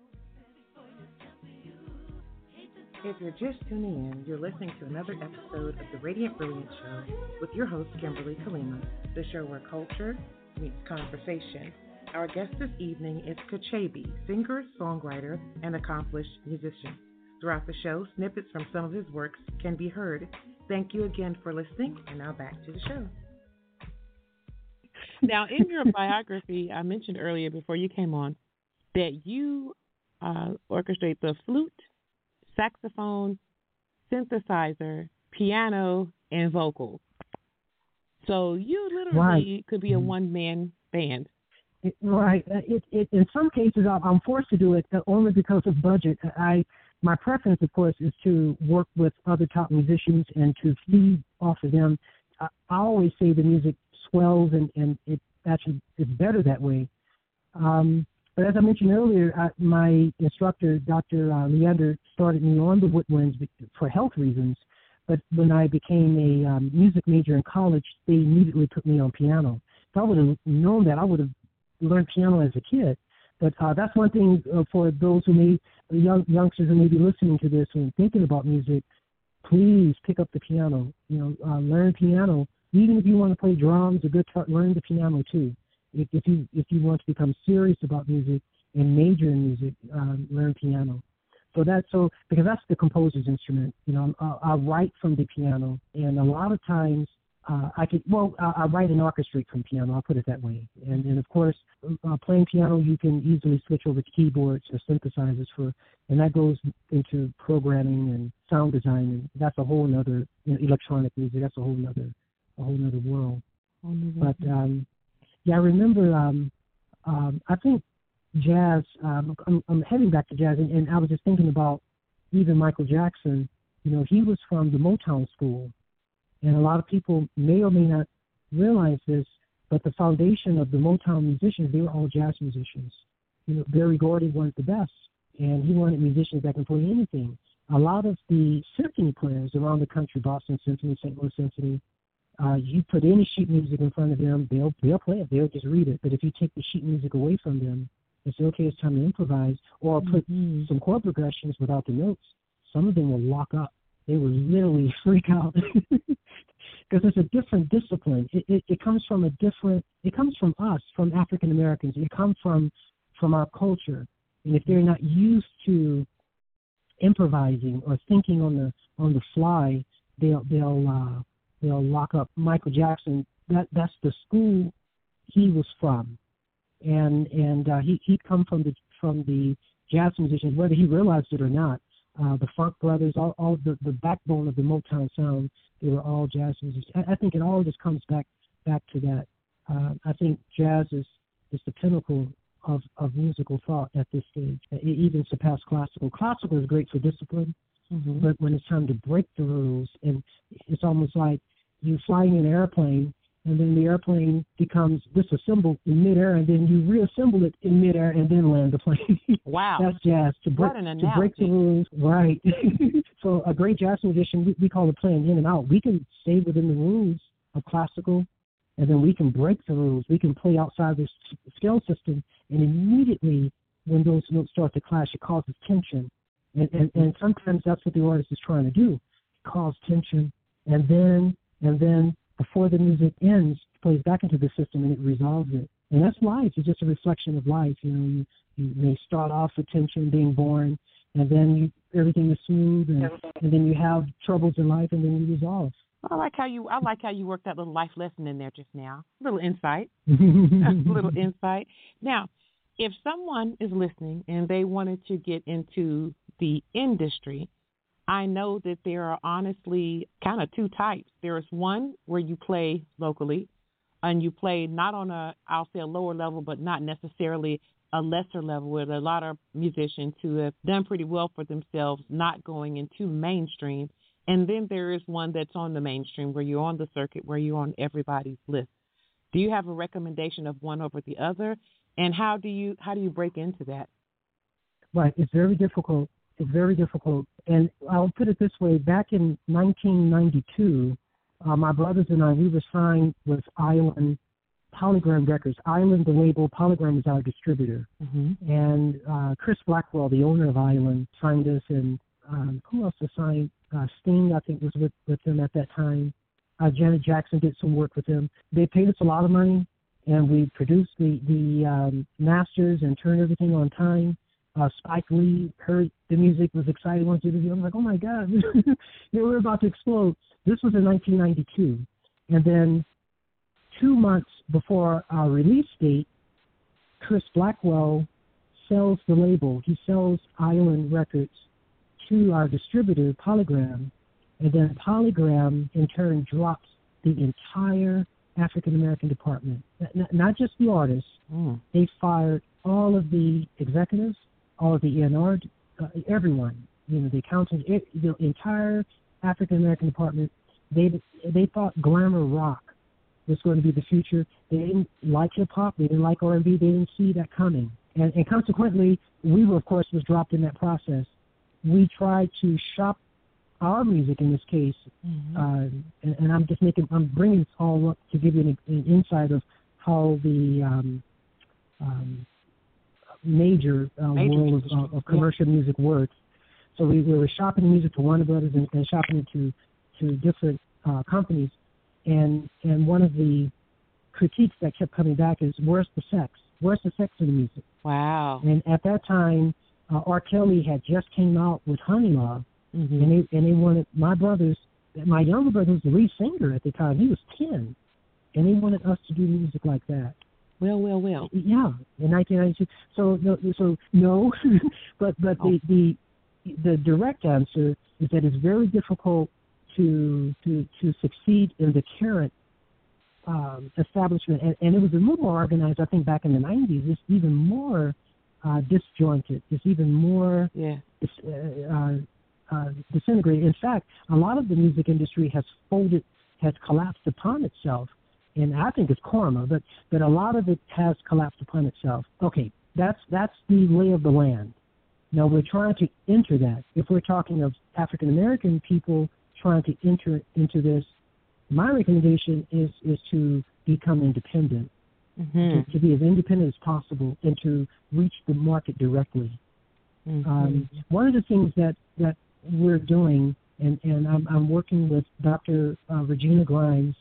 If you're just tuning in, you're listening to another episode of the Radiant Brilliant Show with your host, Kimberly Kalima, the show where culture meets conversation. Our guest this evening is Kachebi, singer, songwriter, and accomplished musician. Throughout the show, snippets from some of his works can be heard. Thank you again for listening, and now back to the show. Now, in your biography, I mentioned earlier before you came on that you uh, orchestrate the flute, saxophone, synthesizer, piano, and vocals. So you literally right. could be a one-man band. It, right. It, it, in some cases, I'm forced to do it only because of budget. I, my preference, of course, is to work with other top musicians and to feed off of them. I, I always say the music swells, and, and it actually is better that way. Um, but as I mentioned earlier, I, my instructor, Doctor Uh, Leander, started me on the woodwinds for health reasons. But when I became a um, music major in college, they immediately put me on piano. If I would have known that, I would have learned piano as a kid. But uh, that's one thing uh, for those who may, young youngsters who may be listening to this and thinking about music, please pick up the piano. You know, uh, learn piano. Even if you want to play drums or guitar, learn the piano too. If, if you if you want to become serious about music and major in music, um, learn piano. So that's so because that's the composer's instrument. You know, I, I write from the piano, and a lot of times uh, I could well I, I write and orchestrate from piano. I'll put it that way. And and of course, uh, playing piano, you can easily switch over to keyboards or synthesizers for, and that goes into programming and sound design. And that's a whole other you know, electronic music. That's a whole other a whole other world. Mm-hmm. But um, yeah, I remember. Um, um, I think. Jazz, um, I'm, I'm heading back to jazz, and, and I was just thinking about even Michael Jackson. You know, he was from the Motown school, and a lot of people may or may not realize this, but the foundation of the Motown musicians, they were all jazz musicians. You know, Berry Gordy was the best, and he wanted musicians that can play anything. A lot of the symphony players around the country, Boston Symphony, Saint Louis Symphony, uh, you put any sheet music in front of them, they'll they'll play it, they'll just read it. But if you take the sheet music away from them, and say, okay, it's time to improvise, or put mm-hmm. some chord progressions without the notes, some of them will lock up. They will literally freak out because it's a different discipline. It, it, it comes from a different. It comes from us, from African Americans. It comes from from our culture, and if they're not used to improvising or thinking on the on the fly, they'll they'll uh, they'll lock up. Michael Jackson. That that's the school he was from. And and uh, he he'd come from the from the jazz musicians, whether he realized it or not. Uh, the Funk Brothers, all, all the, the backbone of the Motown sound, they were all jazz musicians. I, I think it all just comes back back to that. Uh, I think jazz is, is the pinnacle of, of musical thought at this stage. It even surpassed classical. Classical is great for discipline, mm-hmm. but when it's time to break the rules, and it's almost like you flying in an airplane, and then the airplane becomes disassembled in midair, and then you reassemble it in midair and then land the plane. Wow. That's jazz. To break, to break the rules, right. So a great jazz musician, we, we call it playing in and out. We can stay within the rules of classical, and then we can break the rules. We can play outside the scale system, and immediately when those notes start to clash, it causes tension. And, and, and sometimes that's what the artist is trying to do, cause tension, and then and then before the music ends, it plays back into the system and it resolves it. And that's life. It's just a reflection of life. You know, you, you may start off with tension, being born, and then you, everything is smooth, and, and then you have troubles in life, and then you resolve. I like how you I like how you worked that little life lesson in there just now. A little insight. A little insight. Now, if someone is listening and they wanted to get into the industry, I know that there are honestly kind of two types. There is one where you play locally, and you play not on a, I'll say a lower level, but not necessarily a lesser level, with a lot of musicians who have done pretty well for themselves, not going into mainstream. And then there is one that's on the mainstream, where you're on the circuit, where you're on everybody's list. Do you have a recommendation of one over the other? And how do you how do you break into that? Right. It's very difficult. It's very difficult. And I'll put it this way. Back in nineteen ninety-two, uh, my brothers and I, we were signed with Island Polygram Records. Island, the label, Polygram is our distributor. Mm-hmm. And uh, Chris Blackwell, the owner of Island, signed us. And um, who else was signed? Uh, Sting, I think, was with, with them at that time. Uh, Janet Jackson did some work with them. They paid us a lot of money, and we produced the, the um, masters and turned everything on time. Uh, Spike Lee heard the music, was excited, wanted to do the I was like, oh, my God, they were about to explode. This was in nineteen ninety-two. And then two months before our release date, Chris Blackwell sells the label. He sells Island Records to our distributor, Polygram, and then Polygram, in turn, drops the entire African-American department, N- not just the artists. Mm. They fired all of the executives, all of the E and R, uh, everyone, you know, the accountants, it, the entire African-American department. They they thought glamour rock was going to be the future. They didn't like hip-hop. They didn't like R and B. They didn't see that coming. And, and consequently, we were, of course, was dropped in that process. We tried to shop our music in this case, mm-hmm. uh, and, and I'm just making, I'm bringing this all up to give you an, an insight of how the um, um, major, uh, major world of, of commercial yeah. music works. So we, we were shopping music to Warner Brothers and, and shopping it to to different uh, companies, and and one of the critiques that kept coming back is, where's the sex? Where's the sex in the music? Wow. And at that time, uh, R. Kelly had just came out with Honey Love, mm-hmm. and they and they wanted my brothers, my younger brother was the lead singer at the time. He was ten, and they wanted us to do music like that. Well, well, well. Yeah, in nineteen ninety-two. So, no, so no, but but oh. the, the the direct answer is that it's very difficult to to to succeed in the current um, establishment, and, and it was a little more organized. I think back in the nineties, it's even more uh, disjointed. It's even more yeah. uh, uh, uh, disintegrated. In fact, a lot of the music industry has folded, has collapsed upon itself. And I think it's karma, but, but a lot of it has collapsed upon itself. Okay, that's that's the lay of the land. Now, we're trying to enter that. If we're talking of African-American people trying to enter into this, my recommendation is, is to become independent, mm-hmm. to, to be as independent as possible, and to reach the market directly. Mm-hmm. Um, one of the things that, that we're doing, and, and I'm, I'm working with Doctor Uh, Regina Grimes,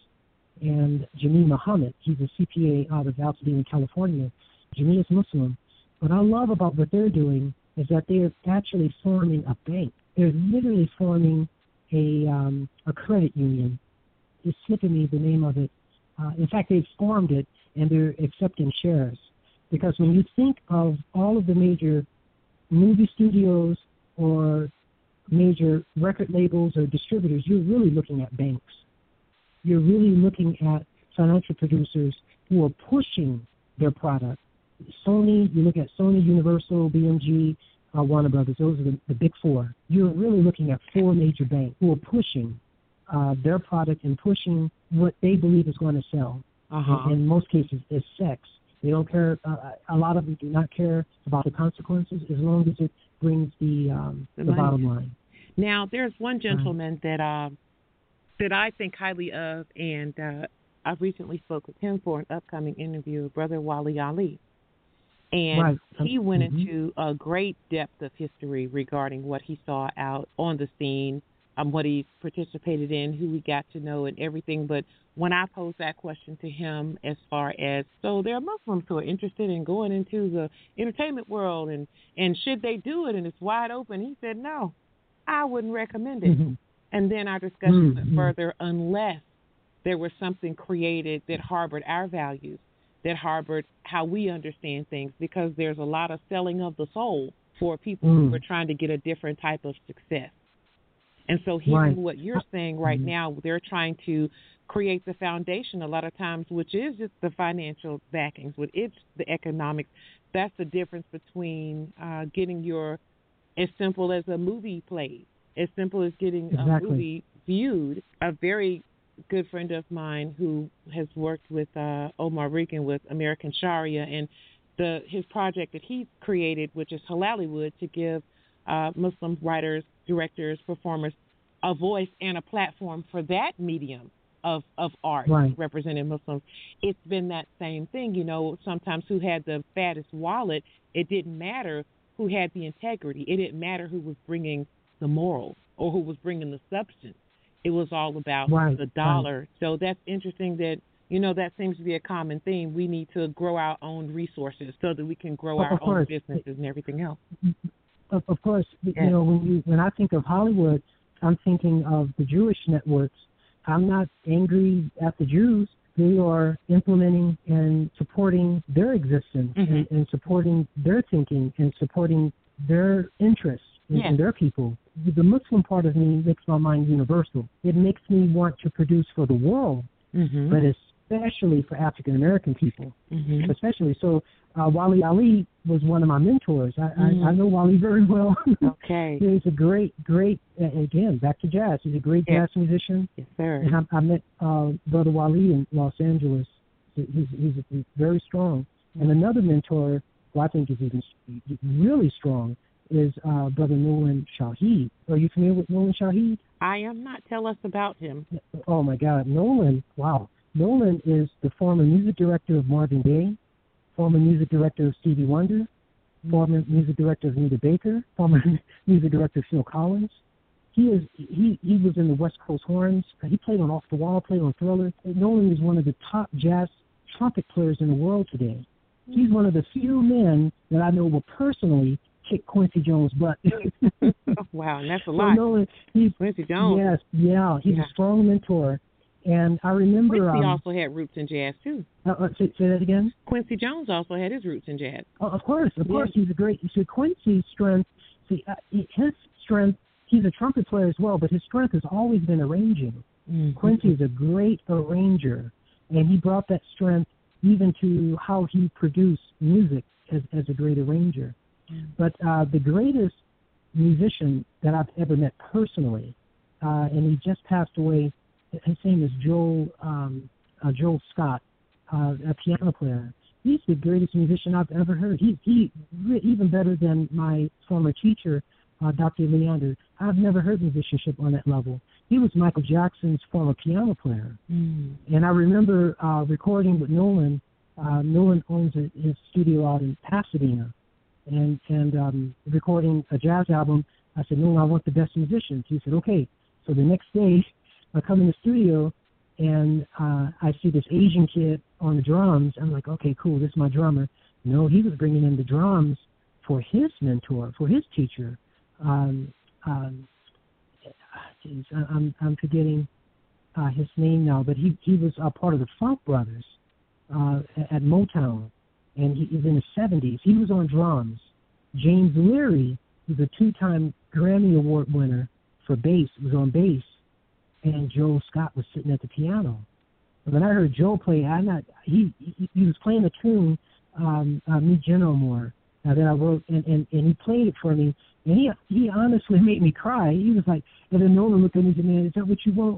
and Jamee Muhammad. He's a C P A out of Altadena, California. Jamee is Muslim. What I love about what they're doing is that they're actually forming a bank. They're literally forming a um, a credit union. It's slipping me the name of it. Uh, in fact, they've formed it, and they're accepting shares. Because when you think of all of the major movie studios or major record labels or distributors, you're really looking at banks. You're really looking at financial producers who are pushing their product. Sony, you look at Sony, Universal, B M G, uh, Warner Brothers, those are the, the big four. You're really looking at four major banks who are pushing uh, their product and pushing what they believe is going to sell. Uh-huh. And in most cases, it's sex. They don't care, uh, a lot of them do not care about the consequences as long as it brings the, um, the, the bottom line. Now, there's one gentleman uh, that... Uh, that I think highly of, and uh, I recently spoke with him for an upcoming interview, Brother Wally Ali. And right. he went mm-hmm. into a great depth of history regarding what he saw out on the scene, um, what he participated in, who we got to know, and everything. But when I posed that question to him as far as, so there are Muslims who are interested in going into the entertainment world, and, and should they do it, and it's wide open, he said, no, I wouldn't recommend it. Mm-hmm. And then our discussion mm-hmm. went further, unless there was something created that harbored our values, that harbored how we understand things, because there's a lot of selling of the soul for people mm. who are trying to get a different type of success. And so hearing right. what you're saying right mm-hmm. now, they're trying to create the foundation a lot of times, which is just the financial backings, which it's the economics. That's the difference between uh, getting your, as simple as a movie played, as simple as getting exactly. a movie viewed. A very good friend of mine who has worked with uh, Omar Regan with American Sharia, and the his project that he created, which is Halalywood, to give uh, Muslim writers, directors, performers a voice and a platform for that medium of, of art right. representing Muslims. It's been that same thing, you know, sometimes who had the fattest wallet, it didn't matter who had the integrity. It didn't matter who was bringing the morals or who was bringing the substance. It was all about right, the dollar. Right. So that's interesting that, you know, that seems to be a common theme. We need to grow our own resources so that we can grow of our course. own businesses and everything else. Of, of course, yes. you know, when you when I think of Hollywood, I'm thinking of the Jewish networks. I'm not angry at the Jews. They are implementing and supporting their existence mm-hmm. and, and supporting their thinking and supporting their interests in, yes. in their people. The Muslim part of me makes my mind universal. It makes me want to produce for the world, mm-hmm. but especially for African American people, mm-hmm. especially. So uh, Wally Ali was one of my mentors. I, mm-hmm. I, I know Wally very well. Okay. He's a great, great, uh, again, back to jazz. He's a great yes. jazz musician. Yes, sir. And I, I met uh, Brother Wally in Los Angeles. He's, he's, he's very strong. Mm-hmm. And another mentor who I think is even really strong is uh, Brother Nolan Shaheed. Are you familiar with Nolan Shaheed? I am not. Tell us about him. Oh, my God. Nolan, wow. Nolan is the former music director of Marvin Gaye, former music director of Stevie Wonder, mm-hmm. former music director of Anita Baker, former music director of Phil Collins. He is he, he was in the West Coast Horns. He played on Off the Wall, played on Thriller. Nolan is one of the top jazz trumpet players in the world today. He's one of the few men that I know will personally kick Quincy Jones' butt. Wow, and that's a so lot. No, he's, Quincy Jones. Yes, yeah, he's yeah. a strong mentor. And I remember... Quincy um, also had roots in jazz, too. Uh, uh, say, say that again? Quincy Jones also had his roots in jazz. Oh, of course, of yeah. course. He's a great... See, Quincy's strength... See, uh, his strength... He's a trumpet player as well, but his strength has always been arranging. Mm-hmm. Quincy is a great arranger, and he brought that strength even to how he produced music as, as a great arranger. Mm-hmm. But uh, the greatest musician that I've ever met personally, uh, and he just passed away, his name is Joel, um, uh, Joel Scott, uh, a piano player. He's the greatest musician I've ever heard. He, he even better than my former teacher, uh, Doctor Leander. I've never heard musicianship on that level. He was Michael Jackson's former piano player. Mm. And I remember uh, recording with Nolan. Uh, Nolan owns a, his studio out in Pasadena. And, and um, recording a jazz album, I said, Nolan, I want the best musicians. He said, okay. So the next day, I come in the studio, and uh, I see this Asian kid on the drums. I'm like, okay, cool, this is my drummer. No, he was bringing in the drums for his mentor, for his teacher. Um, um, geez, I, I'm I'm forgetting uh, his name now, but he he was a part of the Funk Brothers uh, at Motown, and he was in his seventies. He was on drums. James Leary, who's a two-time Grammy Award winner for bass, was on bass, and Joel Scott was sitting at the piano. And when I heard Joel play, I not he he, he was playing a tune, um, uh, Me General More, uh, that I wrote, and, and, and he played it for me. And he he honestly made me cry. He was like, and then Nolan looked at me and said, man, is that what you want?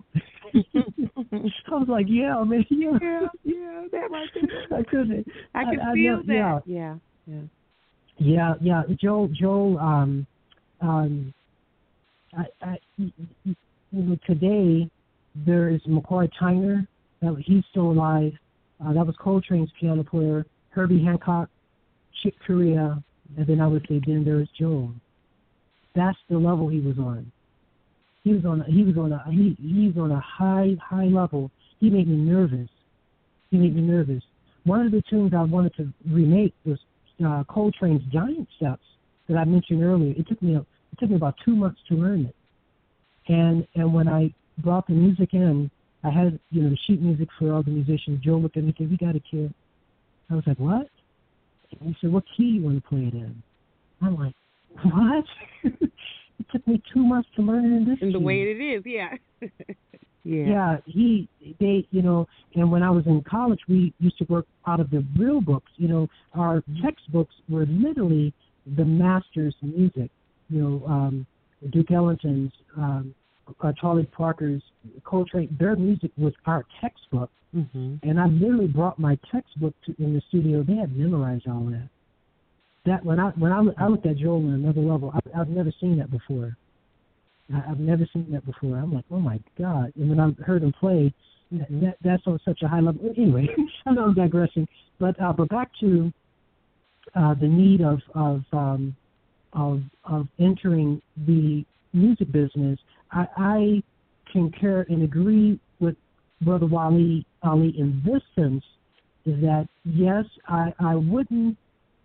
I was like, yeah, man, yeah. Yeah, yeah, that right there. I couldn't. I can I, feel I, that. Yeah, yeah, yeah. Yeah, yeah. Joel, Joel, um, um, I, I, you know, today there is McCoy Tyner. That, he's still alive. Uh, that was Coltrane's piano player. Herbie Hancock, Chick Corea, and then I would say then there's Joel. That's the level he was on. He was on. He was on a. He he's on a high high level. He made me nervous. He made me nervous. One of the tunes I wanted to remake was uh, Coltrane's Giant Steps that I mentioned earlier. It took me a, it took me about two months to learn it. And and when I brought the music in, I had you know the sheet music for all the musicians. Joe looked at me and said, "We got a kid." I was like, "What?" And he said, "What key you want to play it in?" I'm like, "What?" It took me two months to learn it in this. And the key. way it is, yeah. yeah. Yeah, he, they, you know, and when I was in college, we used to work out of the real books. You know, our textbooks were literally the master's music. You know, um, Duke Ellington's, um, uh, Charlie Parker's, Coltrane, their music was our textbook. Mm-hmm. And I literally brought my textbook to, in the studio. They had memorized all that. That when I when I, I looked at Joel on another level, I, I've never seen that before. I, I've never seen that before. I'm like, oh my God! And when I heard him play, mm-hmm. that that's on such a high level. Anyway, I know I'm digressing, but uh, but back to uh, the need of of um, of of entering the music business. I, I concur and agree with Brother Wally Ali in this sense, is that yes, I, I wouldn't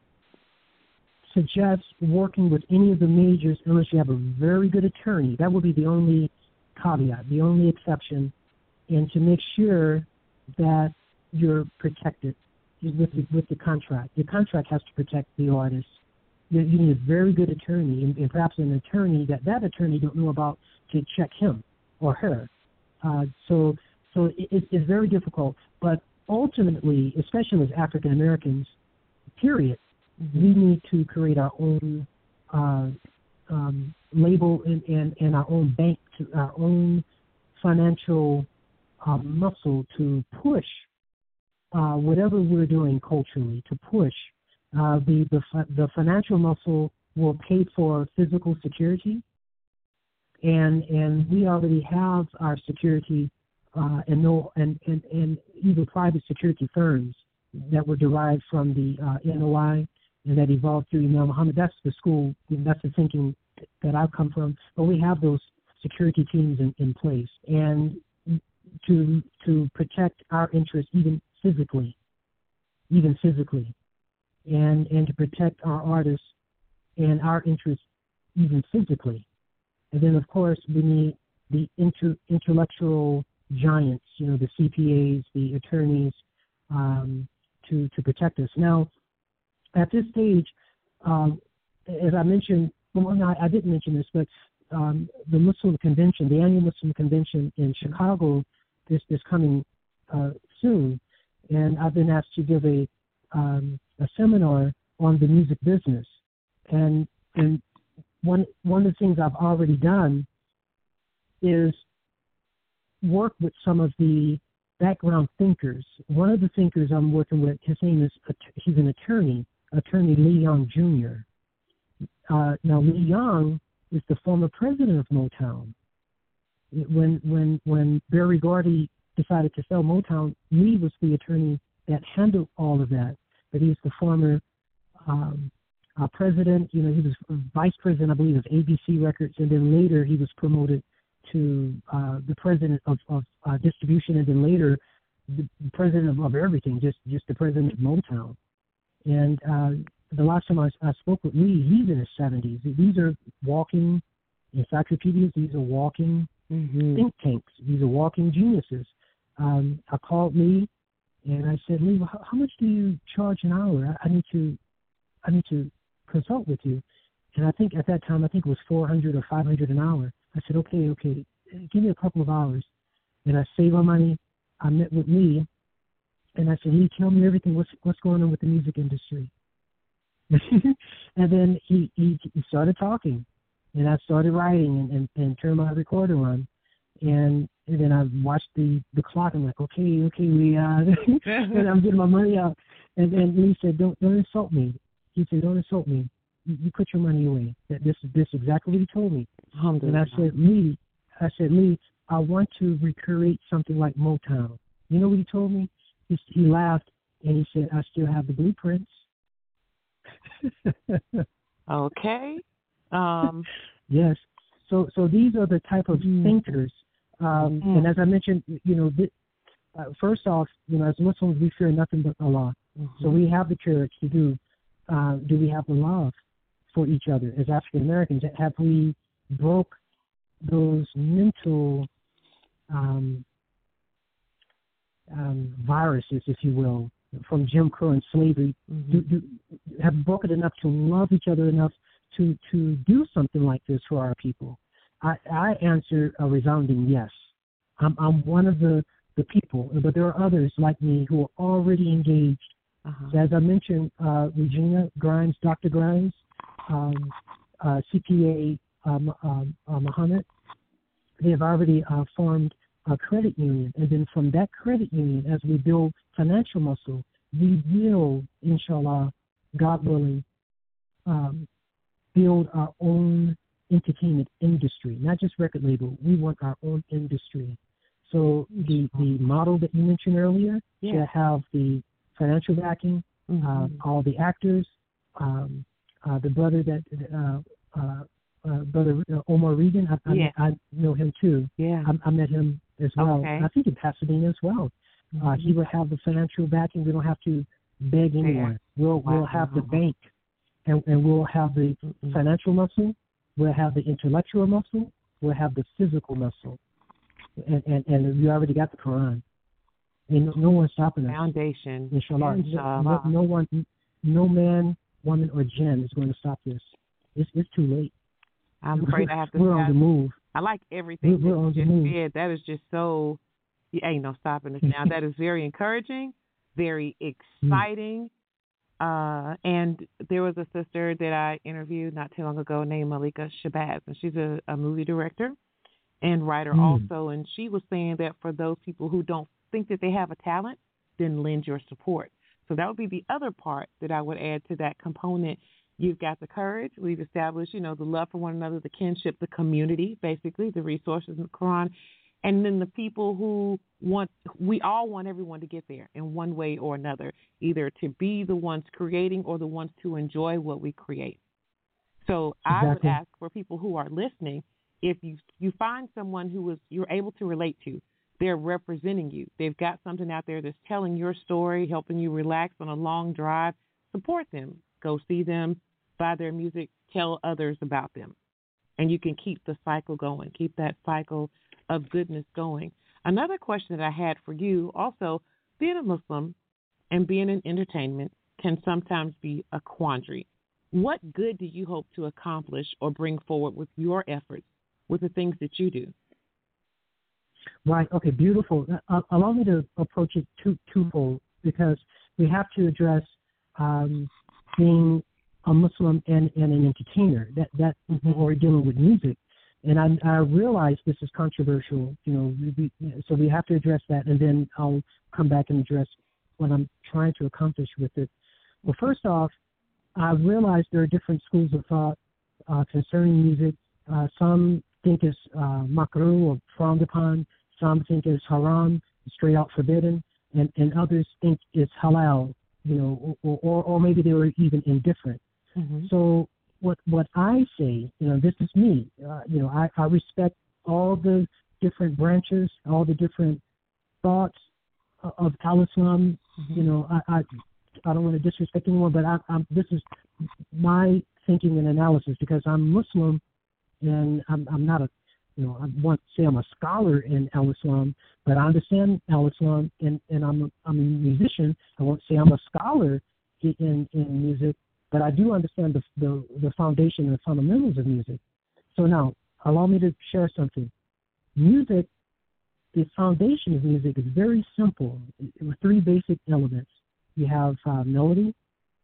suggest working with any of the majors unless you have a very good attorney. That would be the only caveat, the only exception, and to make sure that you're protected with the, with the contract. The contract has to protect the artist. You, you need a very good attorney, and, and perhaps an attorney that that attorney don't know about to check him or her. Uh, so so it, it's very difficult. But ultimately, especially as African Americans, period, we need to create our own uh, um, label and, and, and our own bank, to our own financial uh, muscle to push uh, whatever we're doing culturally, to push. Uh, the, the the financial muscle will pay for physical security, and and we already have our security uh, and no and, and, and even private security firms that were derived from the uh, N O I. And that evolved through Imam Muhammad. That's the school, that's the thinking that I've come from. But we have those security teams in, in place. And to to protect our interests even physically, even physically, and and to protect our artists and our interests even physically. And then, of course, we need the inter, intellectual giants, you know, the C P As, the attorneys, um, to, to protect us. Now, at this stage, um, as I mentioned, well, no, I didn't mention this, but um, the Muslim Convention, the annual Muslim Convention in Chicago is, is coming uh, soon, and I've been asked to give a um, a seminar on the music business. And and one one of the things I've already done is work with some of the background thinkers. One of the thinkers I'm working with, his name is, he's an attorney, attorney Lee Young Junior Uh, now, Lee Young is the former president of Motown. When when when Barry Gordy decided to sell Motown, Lee was the attorney that handled all of that. But he's the former um, uh, president. You know, he was vice president, I believe, of A B C Records, and then later he was promoted to uh, the president of, of uh, distribution, and then later the president of, of everything, just just the president of Motown. And uh, the last time I, I spoke with Lee, he's in his seventies. These are walking encyclopedias. These are walking mm-hmm. think tanks. These are walking geniuses. Um, I called Lee, and I said, Lee, how, how much do you charge an hour? I, I need to, I need to consult with you. And I think at that time, I think it was four hundred or five hundred an hour. I said, okay, okay, give me a couple of hours. And I saved my money. I met with Lee, and I said, Lee, tell me everything. What's what's going on with the music industry? And then he, he he started talking, and I started writing and, and, and turned my recorder on. And, and then I watched the, the clock. I'm like, okay, okay, we uh, and I'm getting my money out. And then Lee said, don't don't insult me. He said, don't insult me. You, you put your money away. That this is this is exactly what he told me. And I said, Lee, I said, Lee, I want to recreate something like Motown. You know what he told me? He, he laughed and he said, I still have the blueprints. Okay. Um, yes. So so these are the type of mm. thinkers. Um, mm. And as I mentioned, you know, th- uh, first off, you know, as Muslims, we fear nothing but Allah. Mm-hmm. So we have the courage to do. Uh, do we have the love for each other as African Americans? Have we broke those mental um, um, viruses, if you will, from Jim Crow and slavery? Mm-hmm. do, do, have broken enough to love each other enough to, to do something like this for our people? I, I answer a resounding yes. I'm, I'm one of the, the people, but there are others like me who are already engaged. Uh-huh. So as I mentioned, uh, Regina Grimes, Doctor Grimes, um, uh, C P A um, um, uh, Muhammad, they have already uh, formed a credit union. And then from that credit union, as we build financial muscle, we will, inshallah, God willing, um, build our own entertainment industry, not just record label. We want our own industry. So the, the model that you mentioned earlier yeah. should have the financial backing, mm-hmm. uh, all the actors, um, uh, the brother that uh, uh, uh, brother Omar Regan. I, I, yeah. I know him too. Yeah, I, I met him as well. Okay. I think in Pasadena as well. Mm-hmm. Uh, he will have the financial backing. We don't have to beg anyone. We'll wow. we'll have the bank, and, and we'll have the mm-hmm. financial muscle. We'll have the intellectual muscle. We'll have the physical muscle, and and, and we already got the Quran. And no, no one's stopping us. Foundation. Inshallah. Inshallah. No, no one, no man, woman, or jinn is going to stop this. It's it's too late. I'm afraid I have to. We're on the move. I like everything we're, we're that you just said. That is just so. You ain't no stopping us now. That is very encouraging, very exciting. Uh, and there was a sister that I interviewed not too long ago named Malika Shabazz, and she's a, a movie director and writer mm. also. And she was saying that for those people who don't think that they have a talent, then lend your support. So that would be the other part that I would add to that component. You've got the courage. We've established, you know, the love for one another, the kinship, the community, basically, the resources in the Quran. And then the people who want, we all want everyone to get there in one way or another, either to be the ones creating or the ones to enjoy what we create. So exactly. I would ask for people who are listening, if you you find someone who is you're able to relate to, they're representing you. They've got something out there that's telling your story, helping you relax on a long drive. Support them. Go see them, buy their music, tell others about them. And you can keep the cycle going, keep that cycle of goodness going. Another question that I had for you also, being a Muslim and being in entertainment can sometimes be a quandary. What good do you hope to accomplish or bring forward with your efforts, with the things that you do? Right. Okay. Beautiful. Uh, allow me to approach it two twofold, because we have to address um, being a Muslim and, and an entertainer. That that mm-hmm. we're dealing with music, and I, I realize this is controversial. You know, we, we, so we have to address that, and then I'll come back and address what I'm trying to accomplish with it. Well, first off, I realize there are different schools of thought uh, concerning music. Uh, some think it's uh, makruh or frowned upon. Some think it's haram, straight out forbidden, and, and others think it's halal, you know, or, or, or maybe they were even indifferent. Mm-hmm. So what what I say, you know, this is me. Uh, you know, I, I respect all the different branches, all the different thoughts of Al-Islam. Mm-hmm. You know, I, I I don't want to disrespect anyone, but I, I'm, this is my thinking and analysis, because I'm Muslim and I'm, I'm not a, you know, I won't say I'm a scholar in Al-Islam, but I understand Al-Islam, and, and I'm, a, I'm a musician. I won't say I'm a scholar in, in music, but I do understand the, the, the foundation and the fundamentals of music. So now, allow me to share something. Music, the foundation of music is very simple, with three basic elements. You have uh, melody,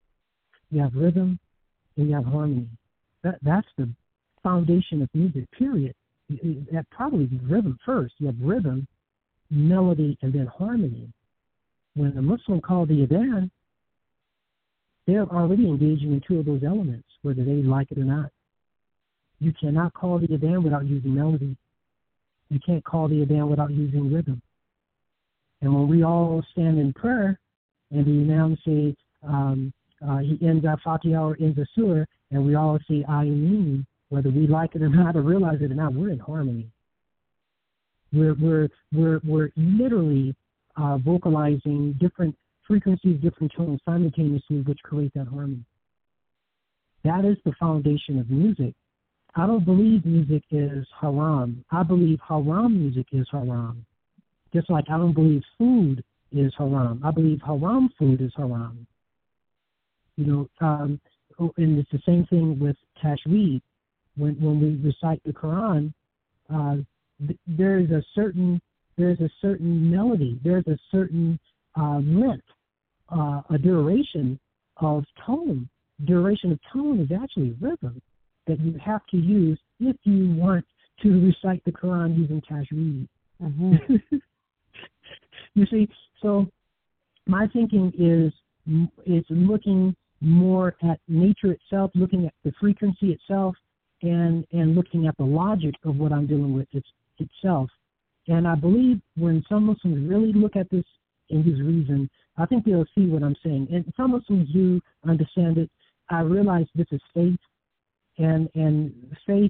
you have rhythm, and you have harmony. That, that's the foundation of music, period. That probably be rhythm first. You have rhythm, melody, and then harmony. When the Muslim call the adhan, they're already engaging in two of those elements, whether they like it or not. You cannot call the adhan without using melody. You can't call the adhan without using rhythm. And when we all stand in prayer, and the Imam say, um, uh, he ends our Fatiha or ends a surah, and we all say Ameen, whether we like it or not, or realize it or not, we're in harmony. We're we're we're we're literally uh, vocalizing different frequencies, different tones simultaneously, which create that harmony. That is the foundation of music. I don't believe music is haram. I believe haram music is haram. Just like I don't believe food is haram. I believe haram food is haram. You know, um, and it's the same thing with tashweed. When when we recite the Quran, uh, th- there is a certain there's a certain melody, there's a certain uh, length, uh, a duration of tone. Duration of tone is actually rhythm that you have to use if you want to recite the Quran using tashweed. Mm-hmm. You see, so my thinking is is looking more at nature itself, looking at the frequency itself, and and looking at the logic of what I'm dealing with it's, itself. And I believe when some Muslims really look at this and use reason, I think they'll see what I'm saying. And some Muslims do understand it. I realize this is faith, and and faith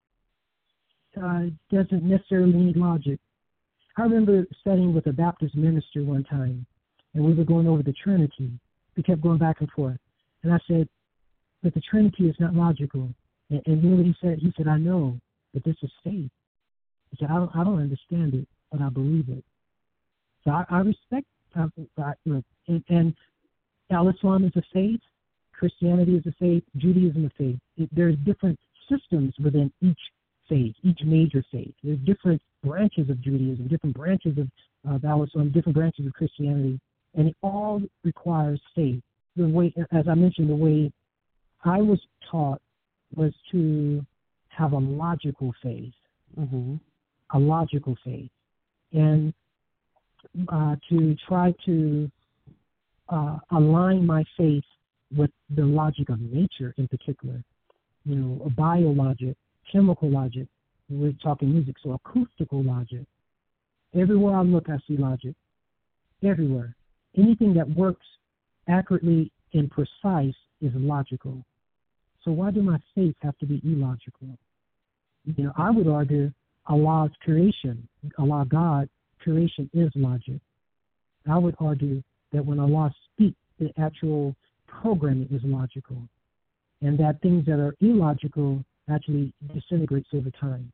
uh, doesn't necessarily need logic. I remember studying with a Baptist minister one time, and we were going over the Trinity. We kept going back and forth. And I said, but the Trinity is not logical. And, and you know what he said? He said, I know, but this is faith. He said, I don't, I don't understand it, but I believe it. So I, I respect, uh, uh, and, and Al-Islam is a faith, Christianity is a faith, Judaism is a faith. It, there's different systems within each faith, each major faith. There's different branches of Judaism, different branches of uh, Al-Islam, different branches of Christianity, and it all requires faith. The way, as I mentioned, the way I was taught was to have a logical faith, mm-hmm. a logical faith, and uh, to try to uh, align my faith with the logic of nature in particular, you know, a biologic, chemical logic. We're talking music, so acoustical logic. Everywhere I look, I see logic. Everywhere. Anything that works accurately and precise is logical. So why do my faith have to be illogical? You know, I would argue Allah's creation, Allah, God, creation is logic. I would argue that when Allah speaks, the actual programming is logical, and that things that are illogical actually disintegrates over time.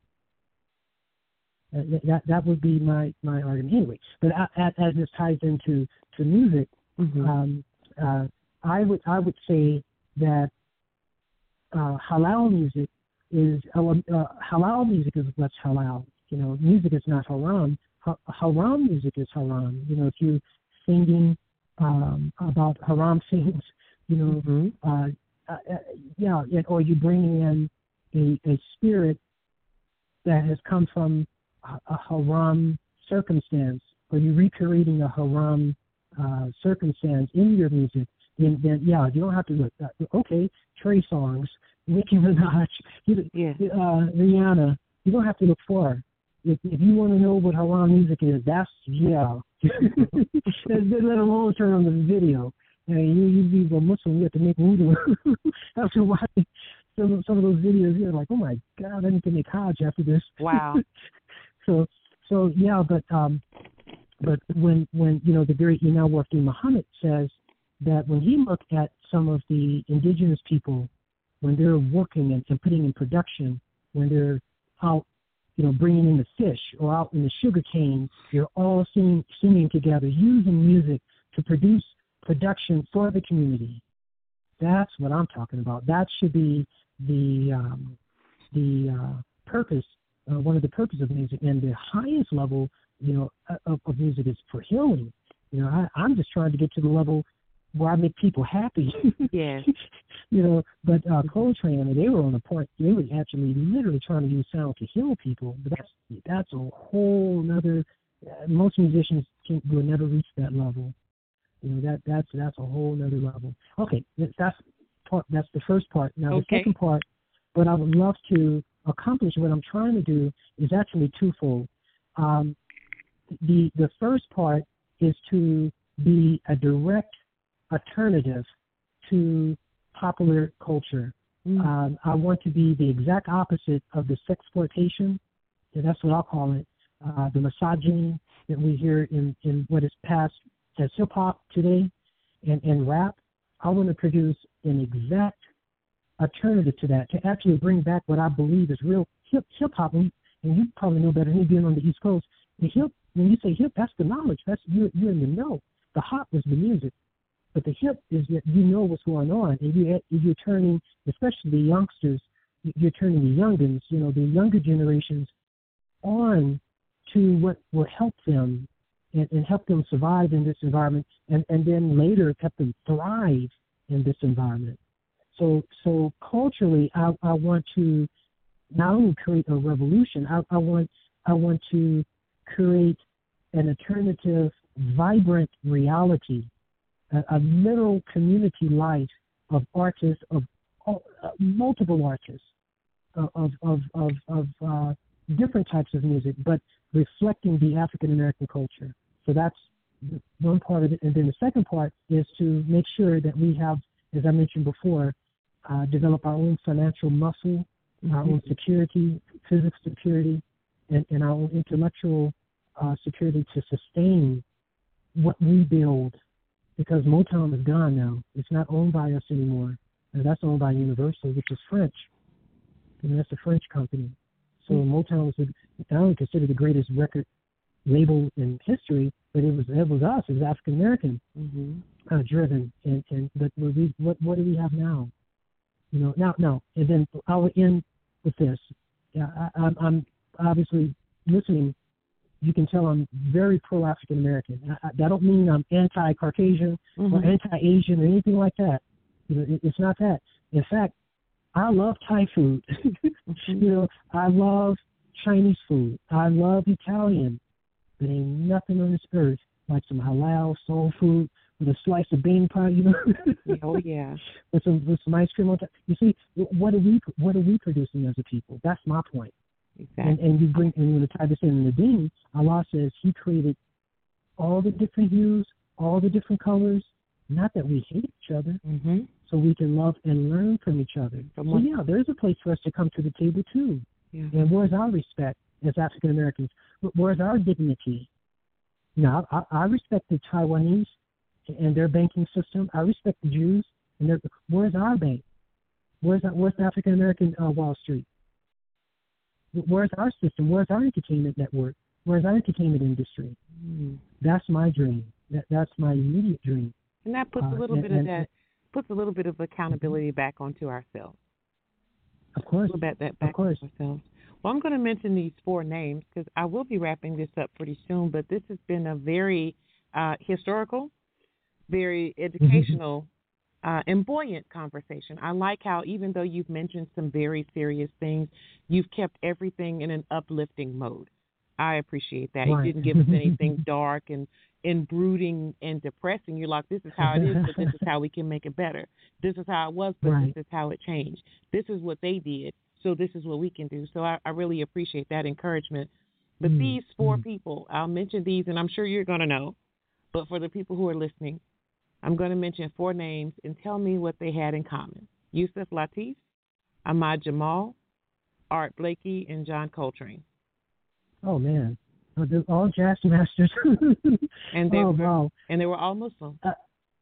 Uh, that that would be my, my argument anyway. But I, as, as this ties into to music, mm-hmm. um, uh, I would I would say that uh, halal music is uh, uh, halal music is what's halal. You know, music is not haram. Ha- haram music is haram. You know, if you're singing um, about haram things, you know, mm-hmm. uh, uh, yeah, or you're bringing in a, a spirit that has come from a, a haram circumstance, or you're recreating a haram uh, circumstance in your music, then, then yeah, you don't have to look. Uh, okay, Trey Songz, Nicki Minaj, yeah. uh, Rihanna, you don't have to look far. If, if you want to know what haram music is, that's, yeah. Let alone turn on the video. And you, you be a Muslim, you have to make wudu. After watching some, some of those videos, you're like, oh my God, I need to make Hajj after this. Wow. so, so yeah, but um, but when, when, you know, the great Imam Wafdi Muhammad says that when he looked at some of the indigenous people, when they're working and, and putting in production, when they're out, you know, bringing in the fish or out in the sugar cane, you're all singing, singing together, using music to produce production for the community. That's what I'm talking about. That should be the um, the uh, purpose, uh, one of the purposes of music. And the highest level, you know, of, of music is for healing. You know, I, I'm just trying to get to the level where I make people happy. Yes. You know, but uh, Coltrane, I mean, they were on the point. They were actually literally trying to use sound to heal people. But that's that's a whole other. Uh, most musicians can, will never reach that level. You know, that that's that's a whole other level. Okay, that's part. That's the first part. Now okay. the second part, what I would love to accomplish, what I'm trying to do, is actually twofold. Um, the the first part is to be a direct alternative to popular culture. Mm. Um, I want to be the exact opposite of the sexploitation. Yeah, that's what I'll call it. Uh, the misogyny that we hear in, in what is passed as hip-hop today and, and rap. I want to produce an exact alternative to that, to actually bring back what I believe is real hip, hip-hop. And, and you probably know better than me being on the East Coast. The hip, when you say hip, that's the knowledge. That's you're, you're in the know. The hop is the music. But the hip is that you know what's going on, and you, you're turning, especially the youngsters, you're turning the youngins, you know, the younger generations on to what will help them and, and help them survive in this environment, and, and then later help them thrive in this environment. So, so culturally, I, I want to not only create a revolution, I, I want, I want to create an alternative, vibrant reality. A, a literal community life of artists, of uh, multiple artists, uh, of of of, of uh, different types of music, but reflecting the African American culture. So that's one part of it. And then the second part is to make sure that we have, as I mentioned before, uh, develop our own financial muscle, mm-hmm. our own security, physical security, and, and our own intellectual uh, security to sustain what we build. Because Motown is gone now. It's not owned by us anymore. And that's owned by Universal, which is French. And that's a French company. So mm-hmm. Motown was not only considered the greatest record label in history, but it was it was us, it was African American mm-hmm. uh, driven. And, and but we, what what do we have now? You know, now now and then I will end with this. Yeah, I, I'm, I'm obviously listening. You can tell I'm very pro-African American. I, I, that don't mean I'm anti-Caucasian mm-hmm. or anti-Asian or anything like that. You know, it, it's not that. In fact, I love Thai food. mm-hmm. You know, I love Chinese food. I love Italian. There ain't nothing on this earth like some halal soul food with a slice of bean pie. You know. Oh yeah. with some with some ice cream on top. You see, what are we what are we producing as a people? That's my point. Exactly. And, and you bring, and when you tie this in in the deen, Allah says He created all the different hues, all the different colors. Not that we hate each other, mm-hmm. so we can love and learn from each other. From so yeah, there's a place for us to come to the table too. Yeah. And where's our respect as African Americans? Where's our dignity? Now, I, I respect the Taiwanese and their banking system. I respect the Jews and their. Where's our bank? Where's where's the African American uh, Wall Street? Where's our system? Where's our entertainment network? Where's our entertainment industry? Mm. That's my dream. That that's my immediate dream. And that puts a little uh, bit and, of that puts a little bit of accountability back onto ourselves. Of course. That, that back of course. onto ourselves. Well, I'm going to mention these four names because I will be wrapping this up pretty soon. But this has been a very uh, historical, very educational, uh, and buoyant conversation. I like how even though you've mentioned some very serious things, you've kept everything in an uplifting mode. I appreciate that. Right. You didn't give us anything dark and, and brooding and depressing. You're like, this is how it is, but this is how we can make it better. This is how it was, but right. this is how it changed. This is what they did, so this is what we can do. So I, I really appreciate that encouragement. But mm. these four mm. people, I'll mention these, and I'm sure you're going to know. But for the people who are listening, I'm going to mention four names and tell me what they had in common. Yusef Lateef, Ahmad Jamal, Art Blakey, and John Coltrane. Oh, man. Oh, they're all jazz masters. and, they oh, were, wow. and they were all Muslim. Uh,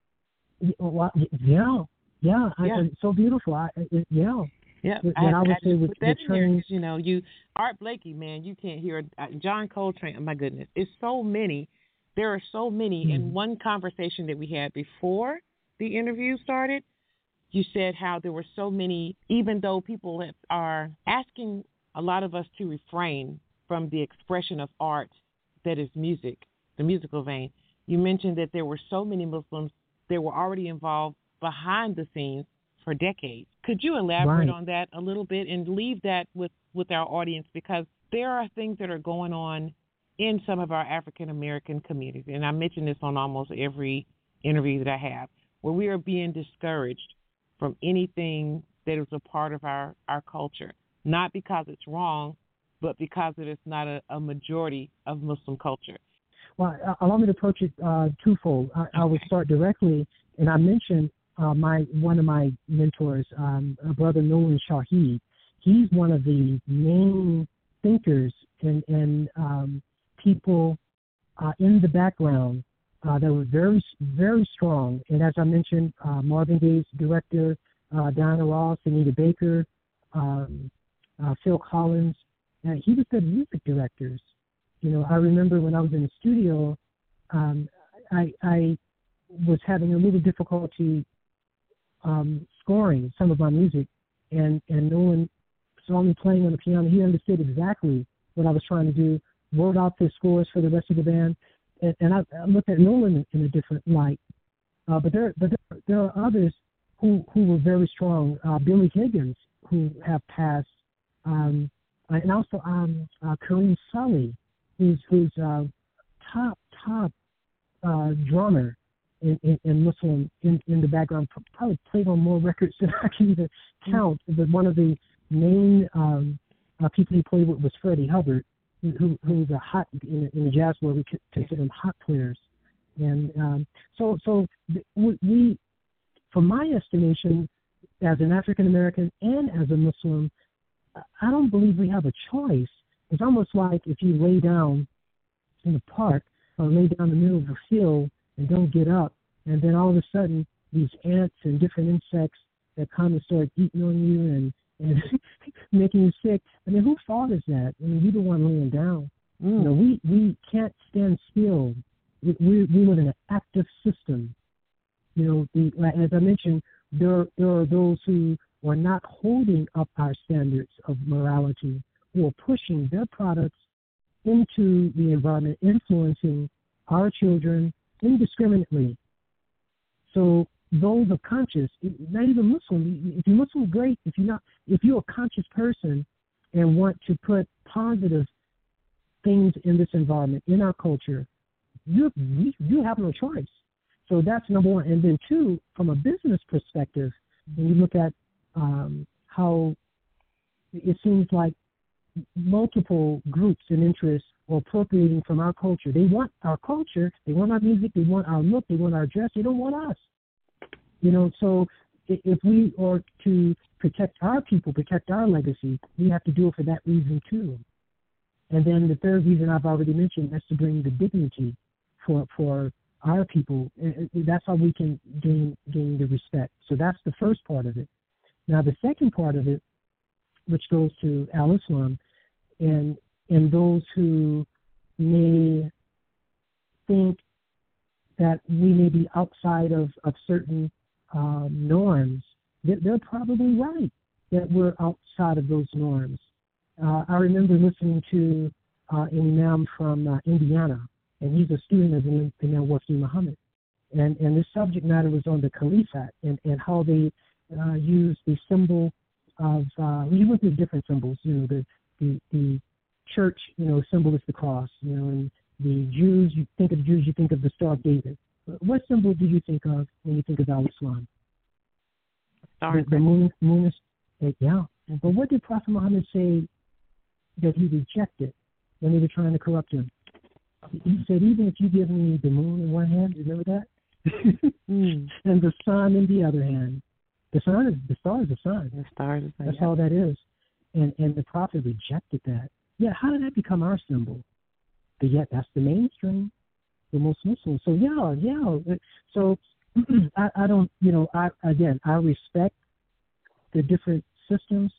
yeah. Yeah. I, yeah. It's so beautiful. I, it, yeah. Yeah, and I, I would I say with put that the in there trains, 'cause, you know, you Art Blakey, man, you can't hear uh, John Coltrane. Oh my goodness, it's so many. There are so many. Mm-hmm. In one conversation that we had before the interview started, you said how there were so many. Even though people have, are asking a lot of us to refrain from the expression of art that is music, the musical vein. You mentioned that there were so many Muslims that were already involved behind the scenes for decades. Could you elaborate right. on that a little bit and leave that with, with our audience? Because there are things that are going on in some of our African American communities, and I mention this on almost every interview that I have, where we are being discouraged from anything that is a part of our, our culture, not because it's wrong, but because it is not a, a majority of Muslim culture. Well, allow me to approach it uh, twofold. I, okay. I would start directly, and I mentioned uh, my one of my mentors, um, Brother Nolan Shaheed. He's one of the main thinkers and, and um, people uh, in the background uh, that were very, very strong. And as I mentioned, uh, Marvin Gaye's director, uh, Diana Ross, Anita Baker, um, uh, Phil Collins. Uh, he was the music directors. You know, I remember when I was in the studio, um, I, I was having a little difficulty um, scoring some of my music, and, and Nolan saw me playing on the piano. He understood exactly what I was trying to do, wrote out the scores for the rest of the band, and, and I, I looked at Nolan in a different light. Uh, but there, but there, there are others who, who were very strong. Uh, Billy Higgins, who have passed. Um, and also um, uh, Kareem Sully, who's who's uh, top top uh, drummer in, in, in Muslim in, in the background. Probably played on more records than I can even count. But one of the main um, uh, people he played with was Freddie Hubbard, who who was a hot in, in the jazz world. We consider them hot players, and um, so so we, from my estimation, as an African American and as a Muslim, I don't believe we have a choice. It's almost like if you lay down in the park or lay down in the middle of a field and don't get up, and then all of a sudden these ants and different insects that come and start eating on you and, and making you sick. I mean, whose fault is that? I mean, you're the one laying down. Mm. You know, we, we can't stand still. We, we, we live in an active system. You know, the, as I mentioned, there, there are those who are not holding up our standards of morality, who are pushing their products into the environment, influencing our children indiscriminately. So those are conscious, not even Muslim. If you're Muslim, great. If you're not, if you're a conscious person and want to put positive things in this environment, in our culture, you you, you have no choice. So that's number one. And then two, from a business perspective, when you look at Um, how it seems like multiple groups and interests are appropriating from our culture. They want our culture, they want our music, they want our look, they want our dress, they don't want us. You know, so if we are to protect our people, protect our legacy, we have to do it for that reason too. And then the third reason I've already mentioned is to bring the dignity for for our people. That's how we can gain gain the respect. So that's the first part of it. Now the second part of it, which goes to Al-Islam, and and those who may think that we may be outside of, of certain um, norms, they're, they're probably right that we're outside of those norms. Uh, I remember listening to uh, an imam from uh, Indiana, and he's a student of Imam Wafdi Muhammad. And, and this subject matter was on the Caliphate and, and how they uh, use the symbol of, uh, we went through different symbols, you know, the, the, the church, you know, symbol is the cross, you know, and the Jews, you think of Jews, you think of the Star of David. What symbol do you think of when you think of Al-Islam? Star. The, the moon, moon is, uh, yeah. But what did Prophet Muhammad say that he rejected when they were trying to corrupt him? He said, even if you give me the moon in one hand, remember that? mm. And the sun in the other hand. The sun is the star is the sun. The star is the sun. That's yeah. all that is. And and the Prophet rejected that. Yeah, how did that become our symbol? But yet that's the mainstream, the most Muslims. So yeah, yeah. So I, I don't, you know, I again I respect the different systems.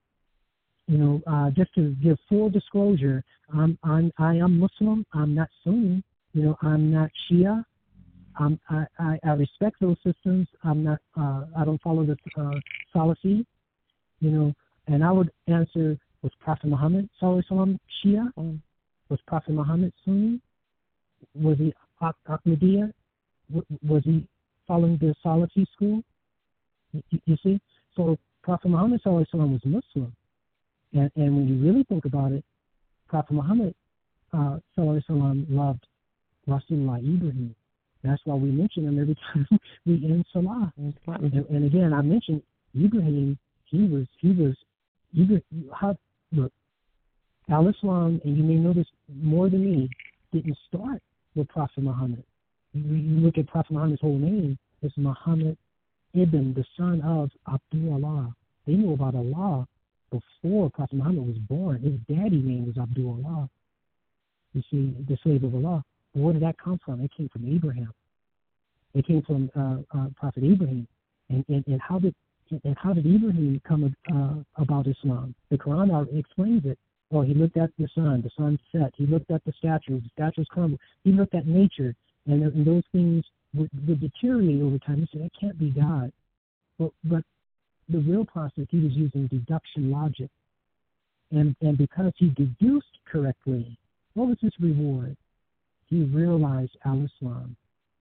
You know, uh, just to give full disclosure, I'm, I'm I am Muslim. I'm not Sunni. You know, I'm not Shia. Um, I, I I respect those systems. I'm not. Uh, I don't follow the uh, Salafi. You know, and I would answer: was Prophet Muhammad Sallallahu Alaihi Wasallam Shia? Mm. Was Prophet Muhammad Sunni? Was he Ahmadiyya? Was he following the Salafi school? You, you see, so Prophet Muhammad Sallallahu Alaihi Wasallam was Muslim, and, and when you really think about it, Prophet Muhammad uh, Sallallahu Alaihi Wasallam loved Rasulullah Ibrahim. That's why we mention him every time we end Salah. And, and again, I mentioned Ibrahim. He was he was Ibrahim. How, look. Al-Islam, and you may know this more than me, didn't start with Prophet Muhammad. You, you look at Prophet Muhammad's whole name, it's Muhammad ibn, the son of Abdullah. They knew about Allah before Prophet Muhammad was born. His daddy's name was Abdullah. You see, the slave of Allah. But where did that come from? It came from Abraham. It came from uh, uh, Prophet Ibrahim. And, and, and how did and how did Ibrahim come uh, about Islam? The Quran explains it. Oh, he looked at the sun, the sun set. He looked at the statues, the statues crumbled. He looked at nature, and, and those things would, would deteriorate over time. He said, that can't be God. But, but the real process, he was using deduction logic. And, and because he deduced correctly, what was his reward? He realized Al-Islam.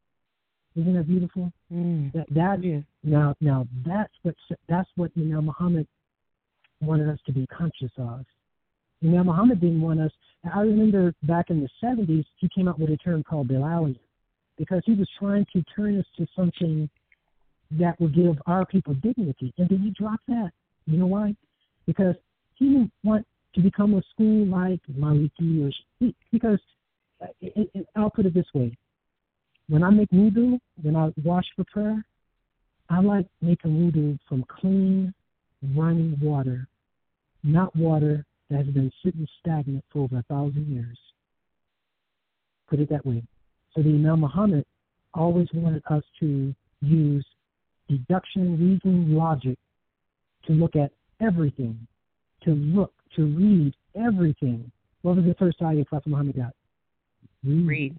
Isn't that beautiful? Mm. That, that yeah. now, now that's what that's what you know Muhammad wanted us to be conscious of. You know, Muhammad didn't want us. I remember back in the seventies, he came up with a term called Bilalian, because he was trying to turn us to something that would give our people dignity. And then he dropped that. You know why? Because he didn't want to become a school like Maliki or because it, it, I'll put it this way. When I make wudu, when I wash for prayer, I like making wudu from clean, running water, not water that has been sitting stagnant for over a thousand years. Put it that way. So the Imam Muhammad always wanted us to use deduction, reason, logic to look at everything, to look, to read everything. What was the first ayah Prophet Muhammad got? Read. Read.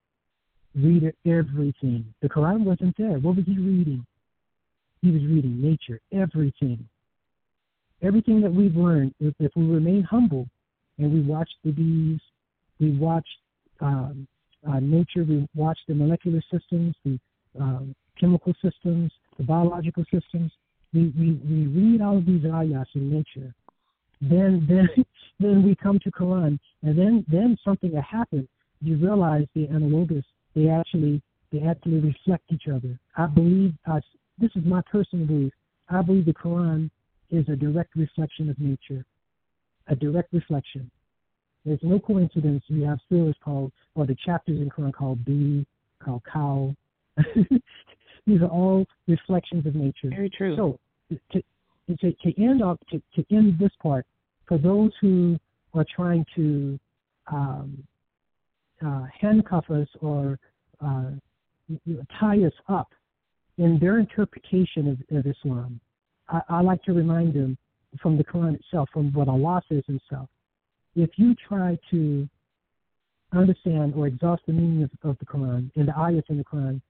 Read everything. The Quran wasn't there. What was he reading? He was reading nature, everything. Everything that we've learned, if, if we remain humble and we watch the bees, we watch um, uh, nature, we watch the molecular systems, the um, chemical systems, the biological systems, we, we, we read all of these ayahs in nature. Then then then we come to Quran, and then, then something that happened, you realize the analogus, they actually they actually reflect each other. I believe, uh, this is my personal belief, I believe the Quran is a direct reflection of nature, a direct reflection. There's no coincidence you have surahs called, or the chapters in Quran called bee, called cow. These are all reflections of nature. Very true. So to to, to end up to, to end this part, for those who are trying to um, uh, handcuff us or uh, tie us up in their interpretation of, of Islam. I, I like to remind them from the Quran itself, from what Allah says himself. If you try to understand or exhaust the meaning of, of the Quran and the ayats in the Quran,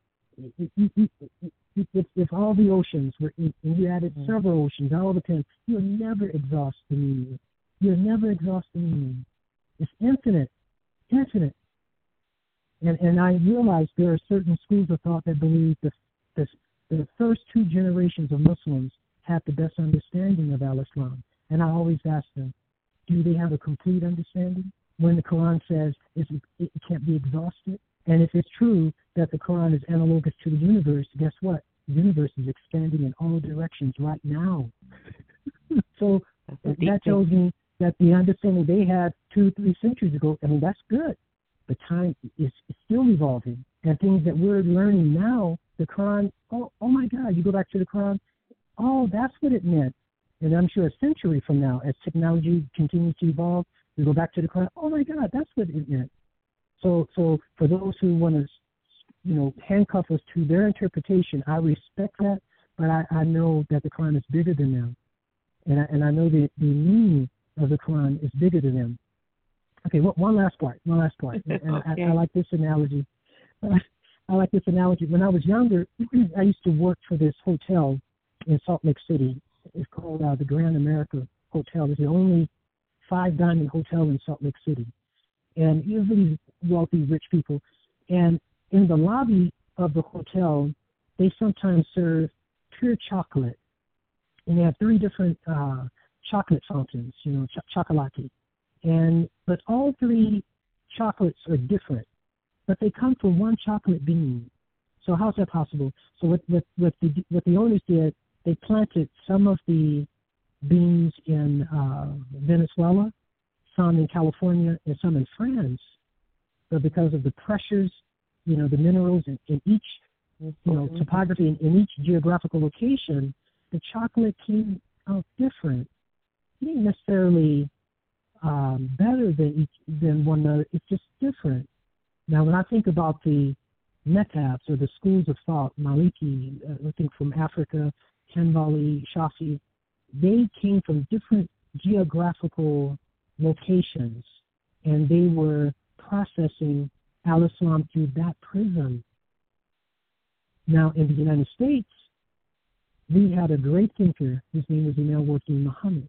if, if all the oceans were, and you added several oceans, all the ten, you'll never exhaust the meaning. You'll never exhaust the meaning. It's infinite, infinite. And and I realize there are certain schools of thought that believe that the, the first two generations of Muslims have the best understanding of Al-Islam. And I always ask them, do they have a complete understanding? When the Quran says it, it can't be exhausted? And if it's true that the Quran is analogous to the universe, guess what? The universe is expanding in all directions right now. So that tells me that the understanding they had two, three centuries ago, I mean, that's good. But time is, is still evolving. And things that we're learning now, the Quran, oh, oh my God, you go back to the Quran, oh, that's what it meant. And I'm sure a century from now, as technology continues to evolve, we go back to the Quran, oh my God, that's what it meant. So so for those who want to, you know, handcuff us to their interpretation, I respect that, but I, I know that the Quran is bigger than them. And I, and I know that the meaning of the Quran is bigger than them. Okay, well, one last part, one last part. And okay. I, I like this analogy. I like this analogy. When I was younger, I used to work for this hotel in Salt Lake City. It's called uh, the Grand America Hotel. It's the only five-diamond hotel in Salt Lake City. And it was really wealthy, rich people. And in the lobby of the hotel, they sometimes serve pure chocolate. And they have three different uh, chocolate fountains, you know, ch- chocolati. And but all three chocolates are different, but they come from one chocolate bean. So how's that possible? So what what what the what the owners did, they planted some of the beans in uh, Venezuela, some in California, and some in France. But because of the pressures, you know, the minerals in, in each, you know, topography in, in each geographical location, the chocolate came out different. It didn't necessarily um, better than each, than one another. It's just different. Now, when I think about the Methabs or the schools of thought, Maliki, uh, I think from Africa, Hanbali, Shafi, they came from different geographical locations, and they were processing Al-Islam through that prism. Now, in the United States, we had a great thinker. His name was Imam Working Muhammad.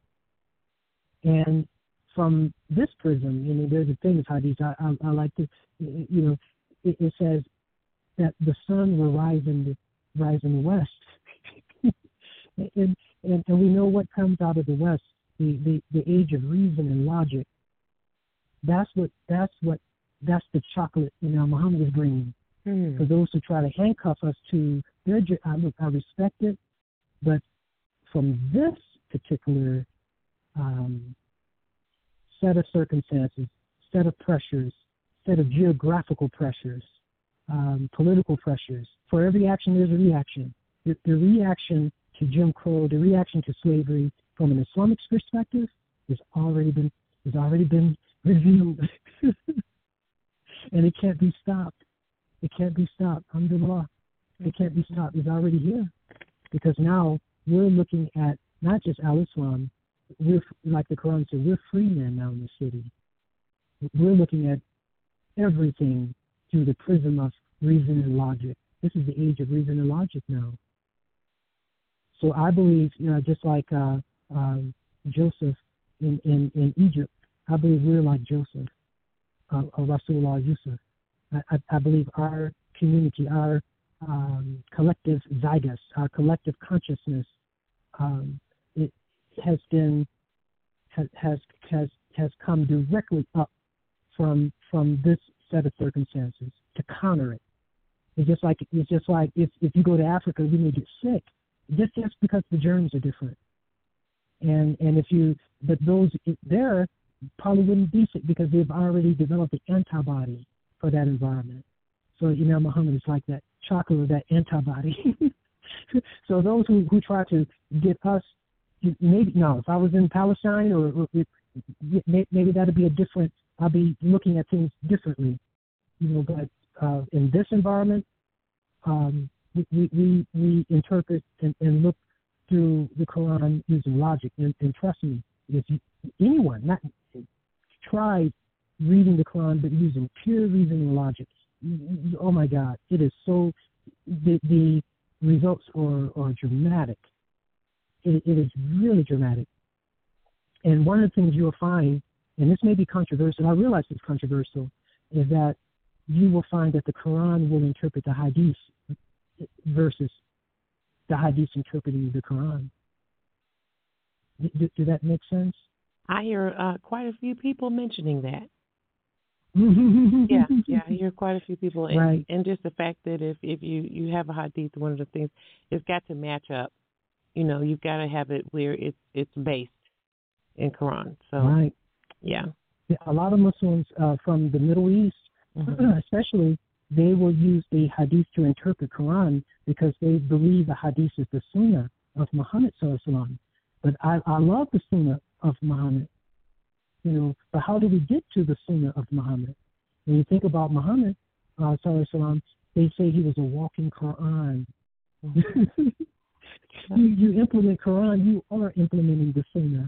And from this prism, you know, there's a famous hadith I, I, I like to, you know, it, it says that the sun will rise in the, rise in the west. and, and, and we know what comes out of the west, the, the, the age of reason and logic. That's what, that's what, that's the chocolate, you know, Muhammad is bringing. Hmm. For those who try to handcuff us to their, I, look, I respect it, but from this particular um, set of circumstances, set of pressures, set of geographical pressures, um, political pressures, for every action there's a reaction. The, the reaction to Jim Crow, the reaction to slavery, from an Islamic perspective, has already been has already been revealed, and it can't be stopped. It can't be stopped. Alhamdulillah, it can't be stopped. It's already here, because now we're looking at not just Al-Islam. We're, like the Quran said, we're free men now in the city. We're looking at everything through the prism of reason and logic. This is the age of reason and logic now. So I believe, you know, just like uh, uh, Joseph in, in, in Egypt, I believe we're like Joseph, uh, or Rasulullah Yusuf. I, I, I believe our community, our um, collective zygus, our collective consciousness, um, it has been has has has has come directly up from from this set of circumstances to counter it. It's just like it's just like if, if you go to Africa, you may get sick, just just because the germs are different. And and if you but those there probably wouldn't be sick because they've already developed an antibody for that environment. So you know, Muhammad is like that chocolate with that antibody. So those who, who try to get us, maybe no, if I was in Palestine or, or it, maybe that'd be a different. I'll be looking at things differently. you know, but uh, in this environment, um, we, we, we, we interpret and, and look through the Quran using logic. And, and trust me, if you, anyone, not try reading the Quran but using pure reasoning and logic, oh my God, it is so, the, the results are, are dramatic. It, it is really dramatic. And one of the things you'll find, and this may be controversial, I realize it's controversial, is that you will find that the Quran will interpret the Hadith versus the Hadith interpreting the Quran. Does do that make sense? I hear uh, quite a few people mentioning that. yeah, yeah, I hear quite a few people. And, right. and just the fact that if, if you, you have a Hadith, one of the things, it's got to match up. You know, you've got to have it where it's it's based in Quran. So, right. yeah. yeah. A lot of Muslims uh, from the Middle East, mm-hmm. especially, they will use the Hadith to interpret Quran because they believe the Hadith is the Sunnah of Muhammad sallallahu alaihi wasallam. But I, I love the Sunnah of Muhammad, you know. But how did we get to the Sunnah of Muhammad? When you think about Muhammad uh, sallallahu alaihi wasallam, they say he was a walking Quran. Mm-hmm. you, you implement Quran, you are implementing the Sunnah.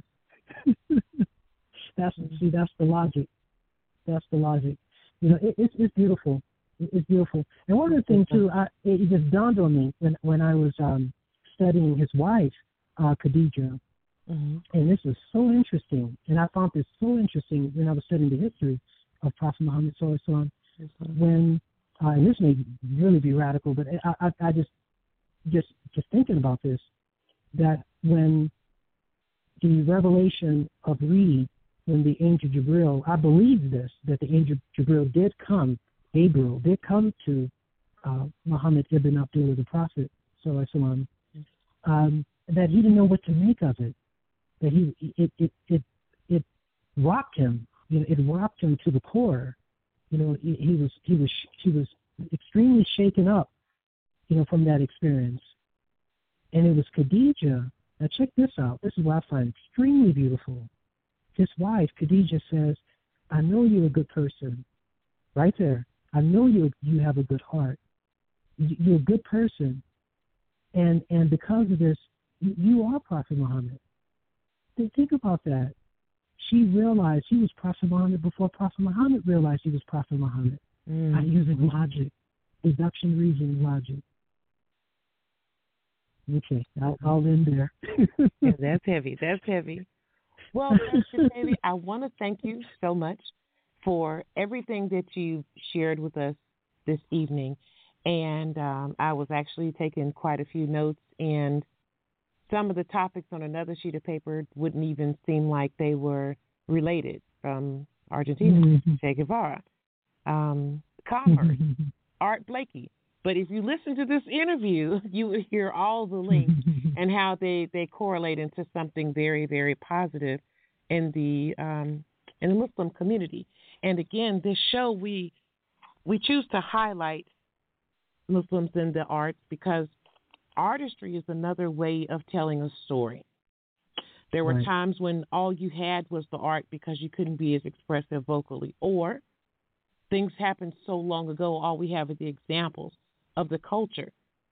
that's see, that's the logic. That's the logic. You know, it, it's it's beautiful. It, it's beautiful. And one of the things too, I, it, it just dawned on me when when I was um, studying his wife, uh, Khadijah. Mm-hmm. And this was so interesting, and I found this so interesting when I was studying the history of Prophet Muhammad sallallahu alaihi wasallam. Mm-hmm. When, uh, and this may really be radical, but I, I, I just, just, just thinking about this, that when the revelation of Reed, when the angel Jibril, I believe this, that the angel Jibril did come, Gabriel did come to uh, Muhammad ibn Abdullah, the Prophet sallallahu alaihi wasallam, um, that he didn't know what to make of it. That he it it it it rocked him, you know, it rocked him to the core. You know, he, he was he was he was extremely shaken up, you know, from that experience. And it was Khadijah. Now check this out. This is what I find extremely beautiful. His wife, Khadijah, says, "I know you're a good person." Right there. I know you you have a good heart. You're a good person, and and because of this, you, you are Prophet Muhammad. Think about that. She realized he was Prophet Muhammad before Prophet Muhammad realized he was Prophet Muhammad. Mm. By using logic, deduction, reasoning, logic. Okay, I'll, I'll end there. Yeah, that's heavy. That's heavy. Well, Mister Baby, I want to thank you so much for everything that you shared with us this evening. And um, I was actually taking quite a few notes, and some of the topics on another sheet of paper wouldn't even seem like they were related, from Argentina, mm-hmm. Che Guevara, um, commerce, mm-hmm. Art Blakey. But if you listen to this interview, you will hear all the links and how they, they correlate into something very, very positive in the um, in the Muslim community. And again, this show, we we choose to highlight Muslims in the arts because artistry is another way of telling a story. There were right. times when all you had was the art because you couldn't be as expressive vocally, or things happened so long ago, all we have are the examples of the culture,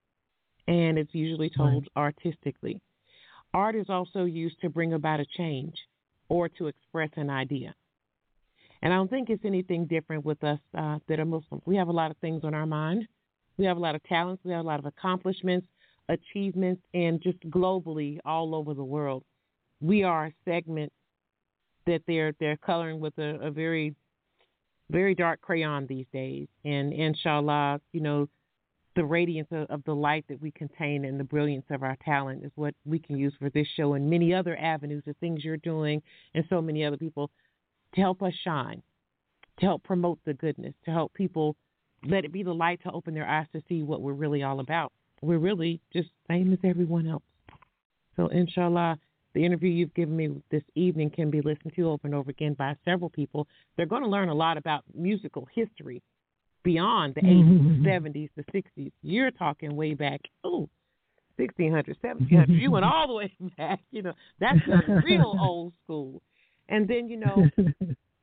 and it's usually told right. artistically. Art is also used to bring about a change or to express an idea. And I don't think it's anything different with us uh, that are Muslims. We have a lot of things on our mind. We have a lot of talents. We have a lot of accomplishments, achievements, and just globally all over the world. We are a segment that they're they're coloring with a, a very, very dark crayon these days. And inshallah, you know, the radiance of, of the light that we contain and the brilliance of our talent is what we can use for this show and many other avenues, the things you're doing and so many other people, to help us shine, to help promote the goodness, to help people let it be the light to open their eyes to see what we're really all about. We're really just same as everyone else. So inshallah, the interview you've given me this evening can be listened to over and over again by several people. They're going to learn a lot about musical history beyond the eighties, the seventies, the sixties. You're talking way back, oh, sixteen hundreds, seventeen hundreds. You went all the way back. You know, that's the real old school. And then, you know,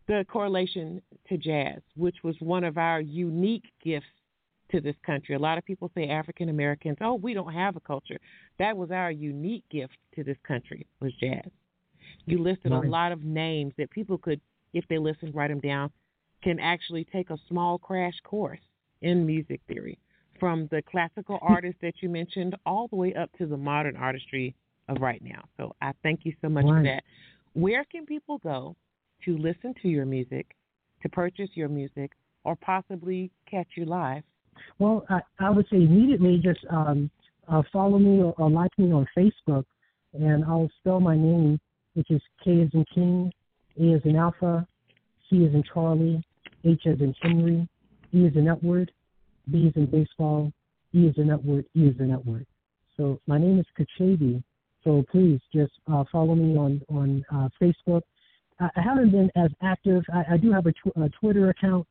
the correlation to jazz, which was one of our unique gifts to this country. A lot of people say African Americans, oh, we don't have a culture. That was our unique gift to this country, was jazz. You listed Right. a lot of names that people could, if they listen, write them down, can actually take a small crash course in music theory, from the classical artists that you mentioned all the way up to the modern artistry of right now. So I thank you so much Right. for that. Where can people go to listen to your music, to purchase your music, or possibly catch you live? Well, I, I would say immediately just um, uh, follow me or, or like me on Facebook, and I'll spell my name, which is K as in King, A as in Alpha, C as in Charlie, H as in Henry, E as in Edward, B as in Baseball, E as in Edward, E as in Edward. So my name is Kachabi. So please just uh, follow me on on uh, Facebook. I, I haven't been as active. I, I do have a, tw- a Twitter account,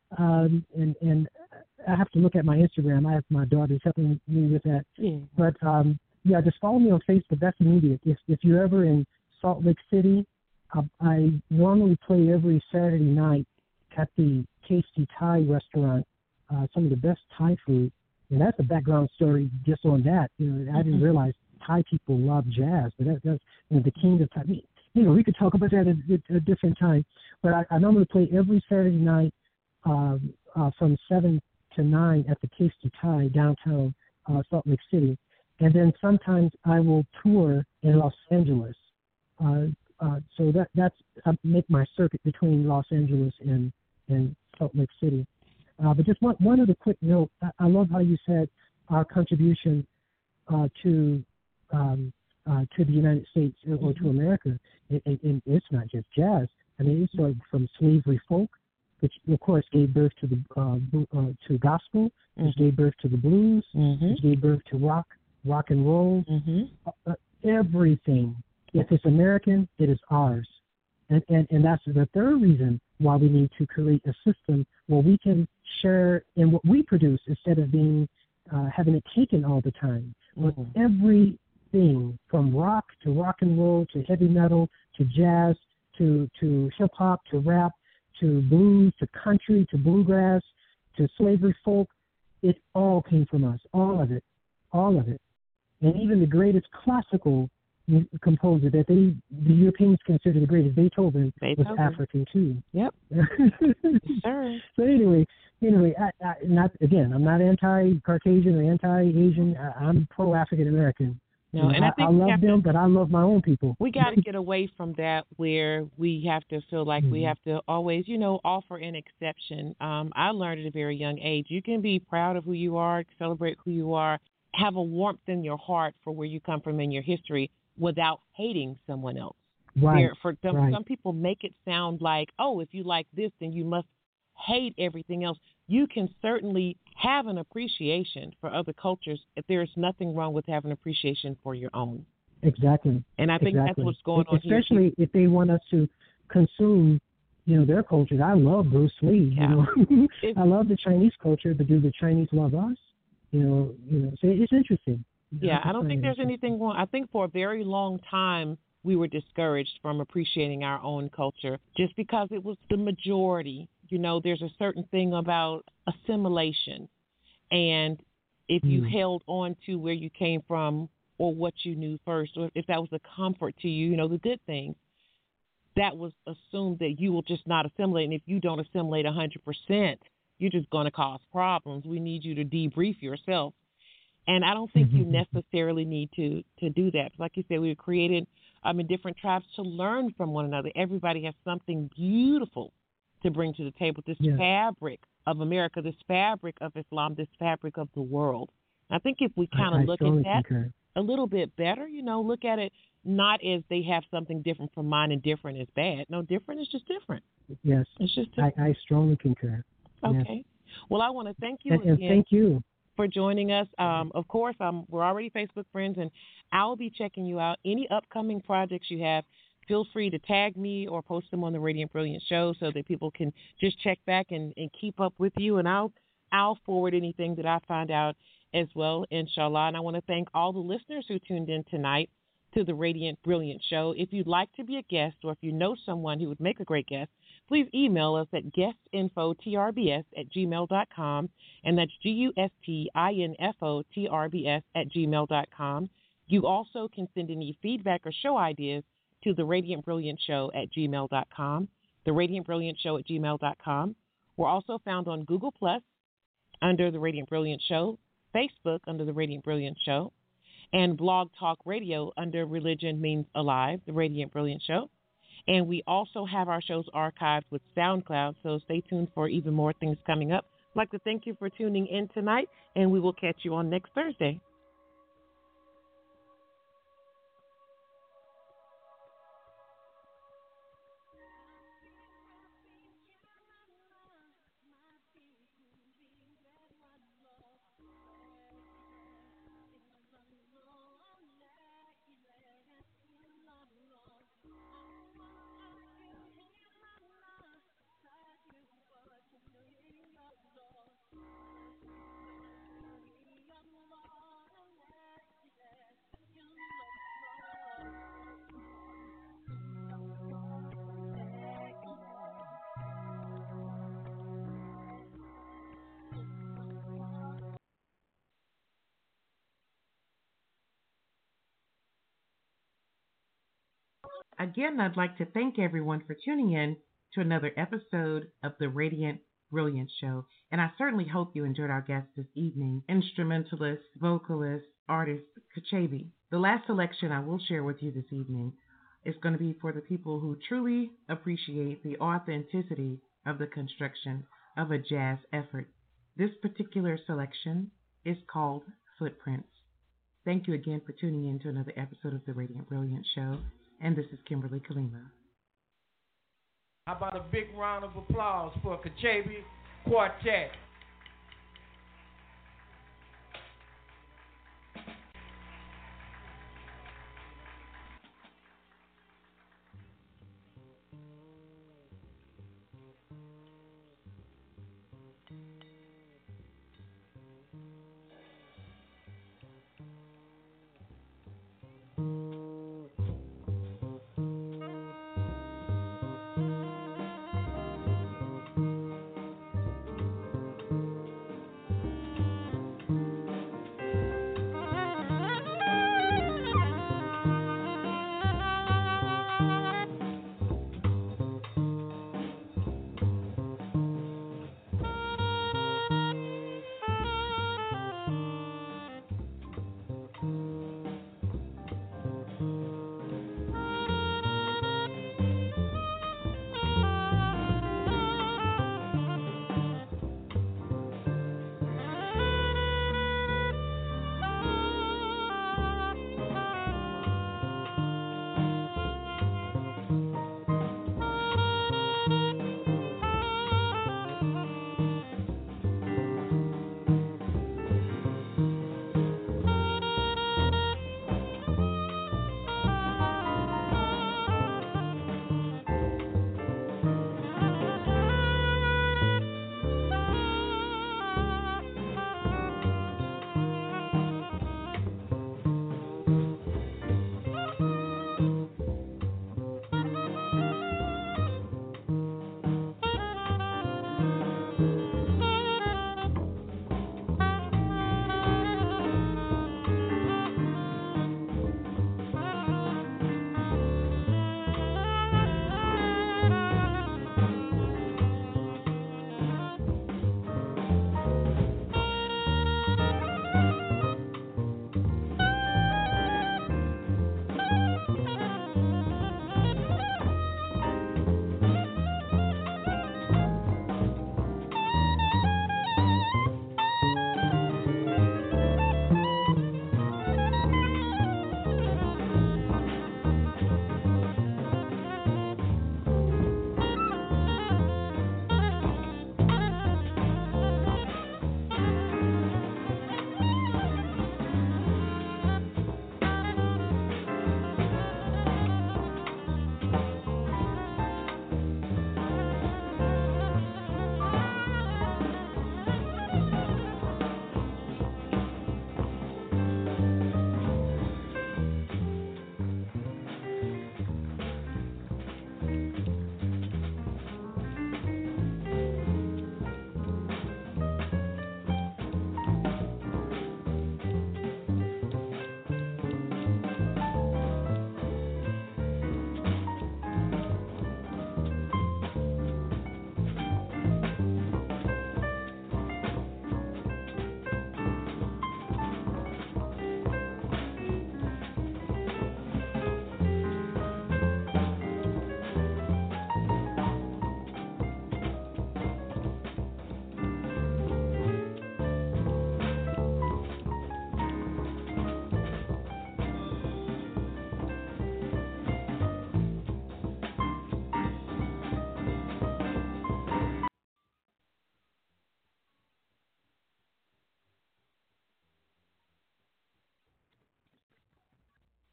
um, and and I have to look at my Instagram. I have my daughter's helping me with that. Yeah. But um, yeah, just follow me on Facebook. That's immediate. If if you're ever in Salt Lake City, I, I normally play every Saturday night at the Tasty Thai restaurant. Uh, some of the best Thai food, and that's a background story just on that. You know, I didn't Mm-hmm. realize Thai people love jazz, but that, that's you know, the king of Thai. You know, we could talk about that at a, a different time. But I, I normally play every Saturday night um, uh, from seven to nine at the Tasty Thai downtown uh, Salt Lake City, and then sometimes I will tour in Los Angeles. Uh, uh, so that that's I make my circuit between Los Angeles and and Salt Lake City. Uh, but just one one other quick note. I, I love how you said our contribution uh, to um, uh, to the United States or Mm-hmm. to America. And, and, and it's not just jazz. I mean, it started from slavery folk, which of course gave birth to the uh, blu- uh, to gospel, which Mm-hmm. gave birth to the blues, Mm-hmm. which gave birth to rock, rock and roll. Mm-hmm. Uh, uh, everything. If it's American, it is ours. And, and and that's the third reason why we need to create a system where we can share in what we produce instead of being uh, having it taken all the time. But Mhm. everything from rock to rock and roll to heavy metal to jazz to to hip hop to rap to blues to country to bluegrass to slavery folk, it all came from us. All of it, all of it, and even the greatest classical composer that they the Europeans consider the greatest, Beethoven, Beethoven. was African too. Yep. Sure. So anyway, anyway, I, I, not again. I'm not anti-Caucasian or anti-Asian. I, I'm pro-African American. No, and I think I we love have them, to, but I love my own people. we got to get away from that where we have to feel like we Mhm. have to always, you know, offer an exception. Um, I learned at a very young age, you can be proud of who you are, celebrate who you are, have a warmth in your heart for where you come from in your history without hating someone else. Right. There, for some, right. some people make it sound like, oh, if you like this, then you must hate everything else. You can certainly have an appreciation for other cultures if there is nothing wrong with having appreciation for your own. Exactly. And I think exactly. that's what's going on here. Especially if they want us to consume, you know, their cultures. I love Bruce Lee. Yeah. You know, I love the Chinese culture, but do the Chinese love us? You know, you know. So it's interesting. Yeah, I don't think there's interesting. anything wrong. I think for a very long time we were discouraged from appreciating our own culture just because it was the majority. You know, there's a certain thing about assimilation, and if you Mm. held on to where you came from or what you knew first, or if that was a comfort to you, you know, the good things, that was assumed that you will just not assimilate. And if you don't assimilate one hundred percent, you're just going to cause problems. We need you to debrief yourself. And I don't think you necessarily need to, to do that. Like you said, we were created um, in different tribes to learn from one another. Everybody has something beautiful to bring to the table, this Yeah. fabric of America, this fabric of Islam, this fabric of the world. I think if we kind I, of I look at strongly that concur. a little bit better, you know, look at it not as they have something different from mine and different is bad. No, different is just different. Yes, It's just I, different. I strongly concur. Yes. Okay. Well, I want to thank you And, and again thank you. for joining us. Um, of course, um, we're already Facebook friends, and I'll be checking you out. Any upcoming projects you have, feel free to tag me or post them on the Radiant Brilliant Show so that people can just check back and, and keep up with you. And I'll I'll forward anything that I find out as well, inshallah. And I want to thank all the listeners who tuned in tonight to the Radiant Brilliant Show. If you'd like to be a guest or if you know someone who would make a great guest, please email us at gustinfotrbs at gmail dot com, and that's G U S T I N F O T R B S at gmail dot com. You also can send any feedback or show ideas to the Radiant Brilliant Show at gmail dot com, the Radiant Brilliant Show at gmail dot com. We're also found on Google Plus under the Radiant Brilliant Show, Facebook under the Radiant Brilliant Show, and Blog Talk Radio under Religion Means Alive, the Radiant Brilliant Show. And we also have our shows archived with SoundCloud, so stay tuned for even more things coming up. I'd like to thank you for tuning in tonight, and we will catch you on next Thursday. Again, I'd like to thank everyone for tuning in to another episode of the Radiant Brilliant Show. And I certainly hope you enjoyed our guest this evening, instrumentalist, vocalist, artist, Kachebi. The last selection I will share with you this evening is going to be for the people who truly appreciate the authenticity of the construction of a jazz effort. This particular selection is called Footprints. Thank you again for tuning in to another episode of the Radiant Brilliant Show. And this is Kimberly Kalima. How about a big round of applause for Kachebi Quartet?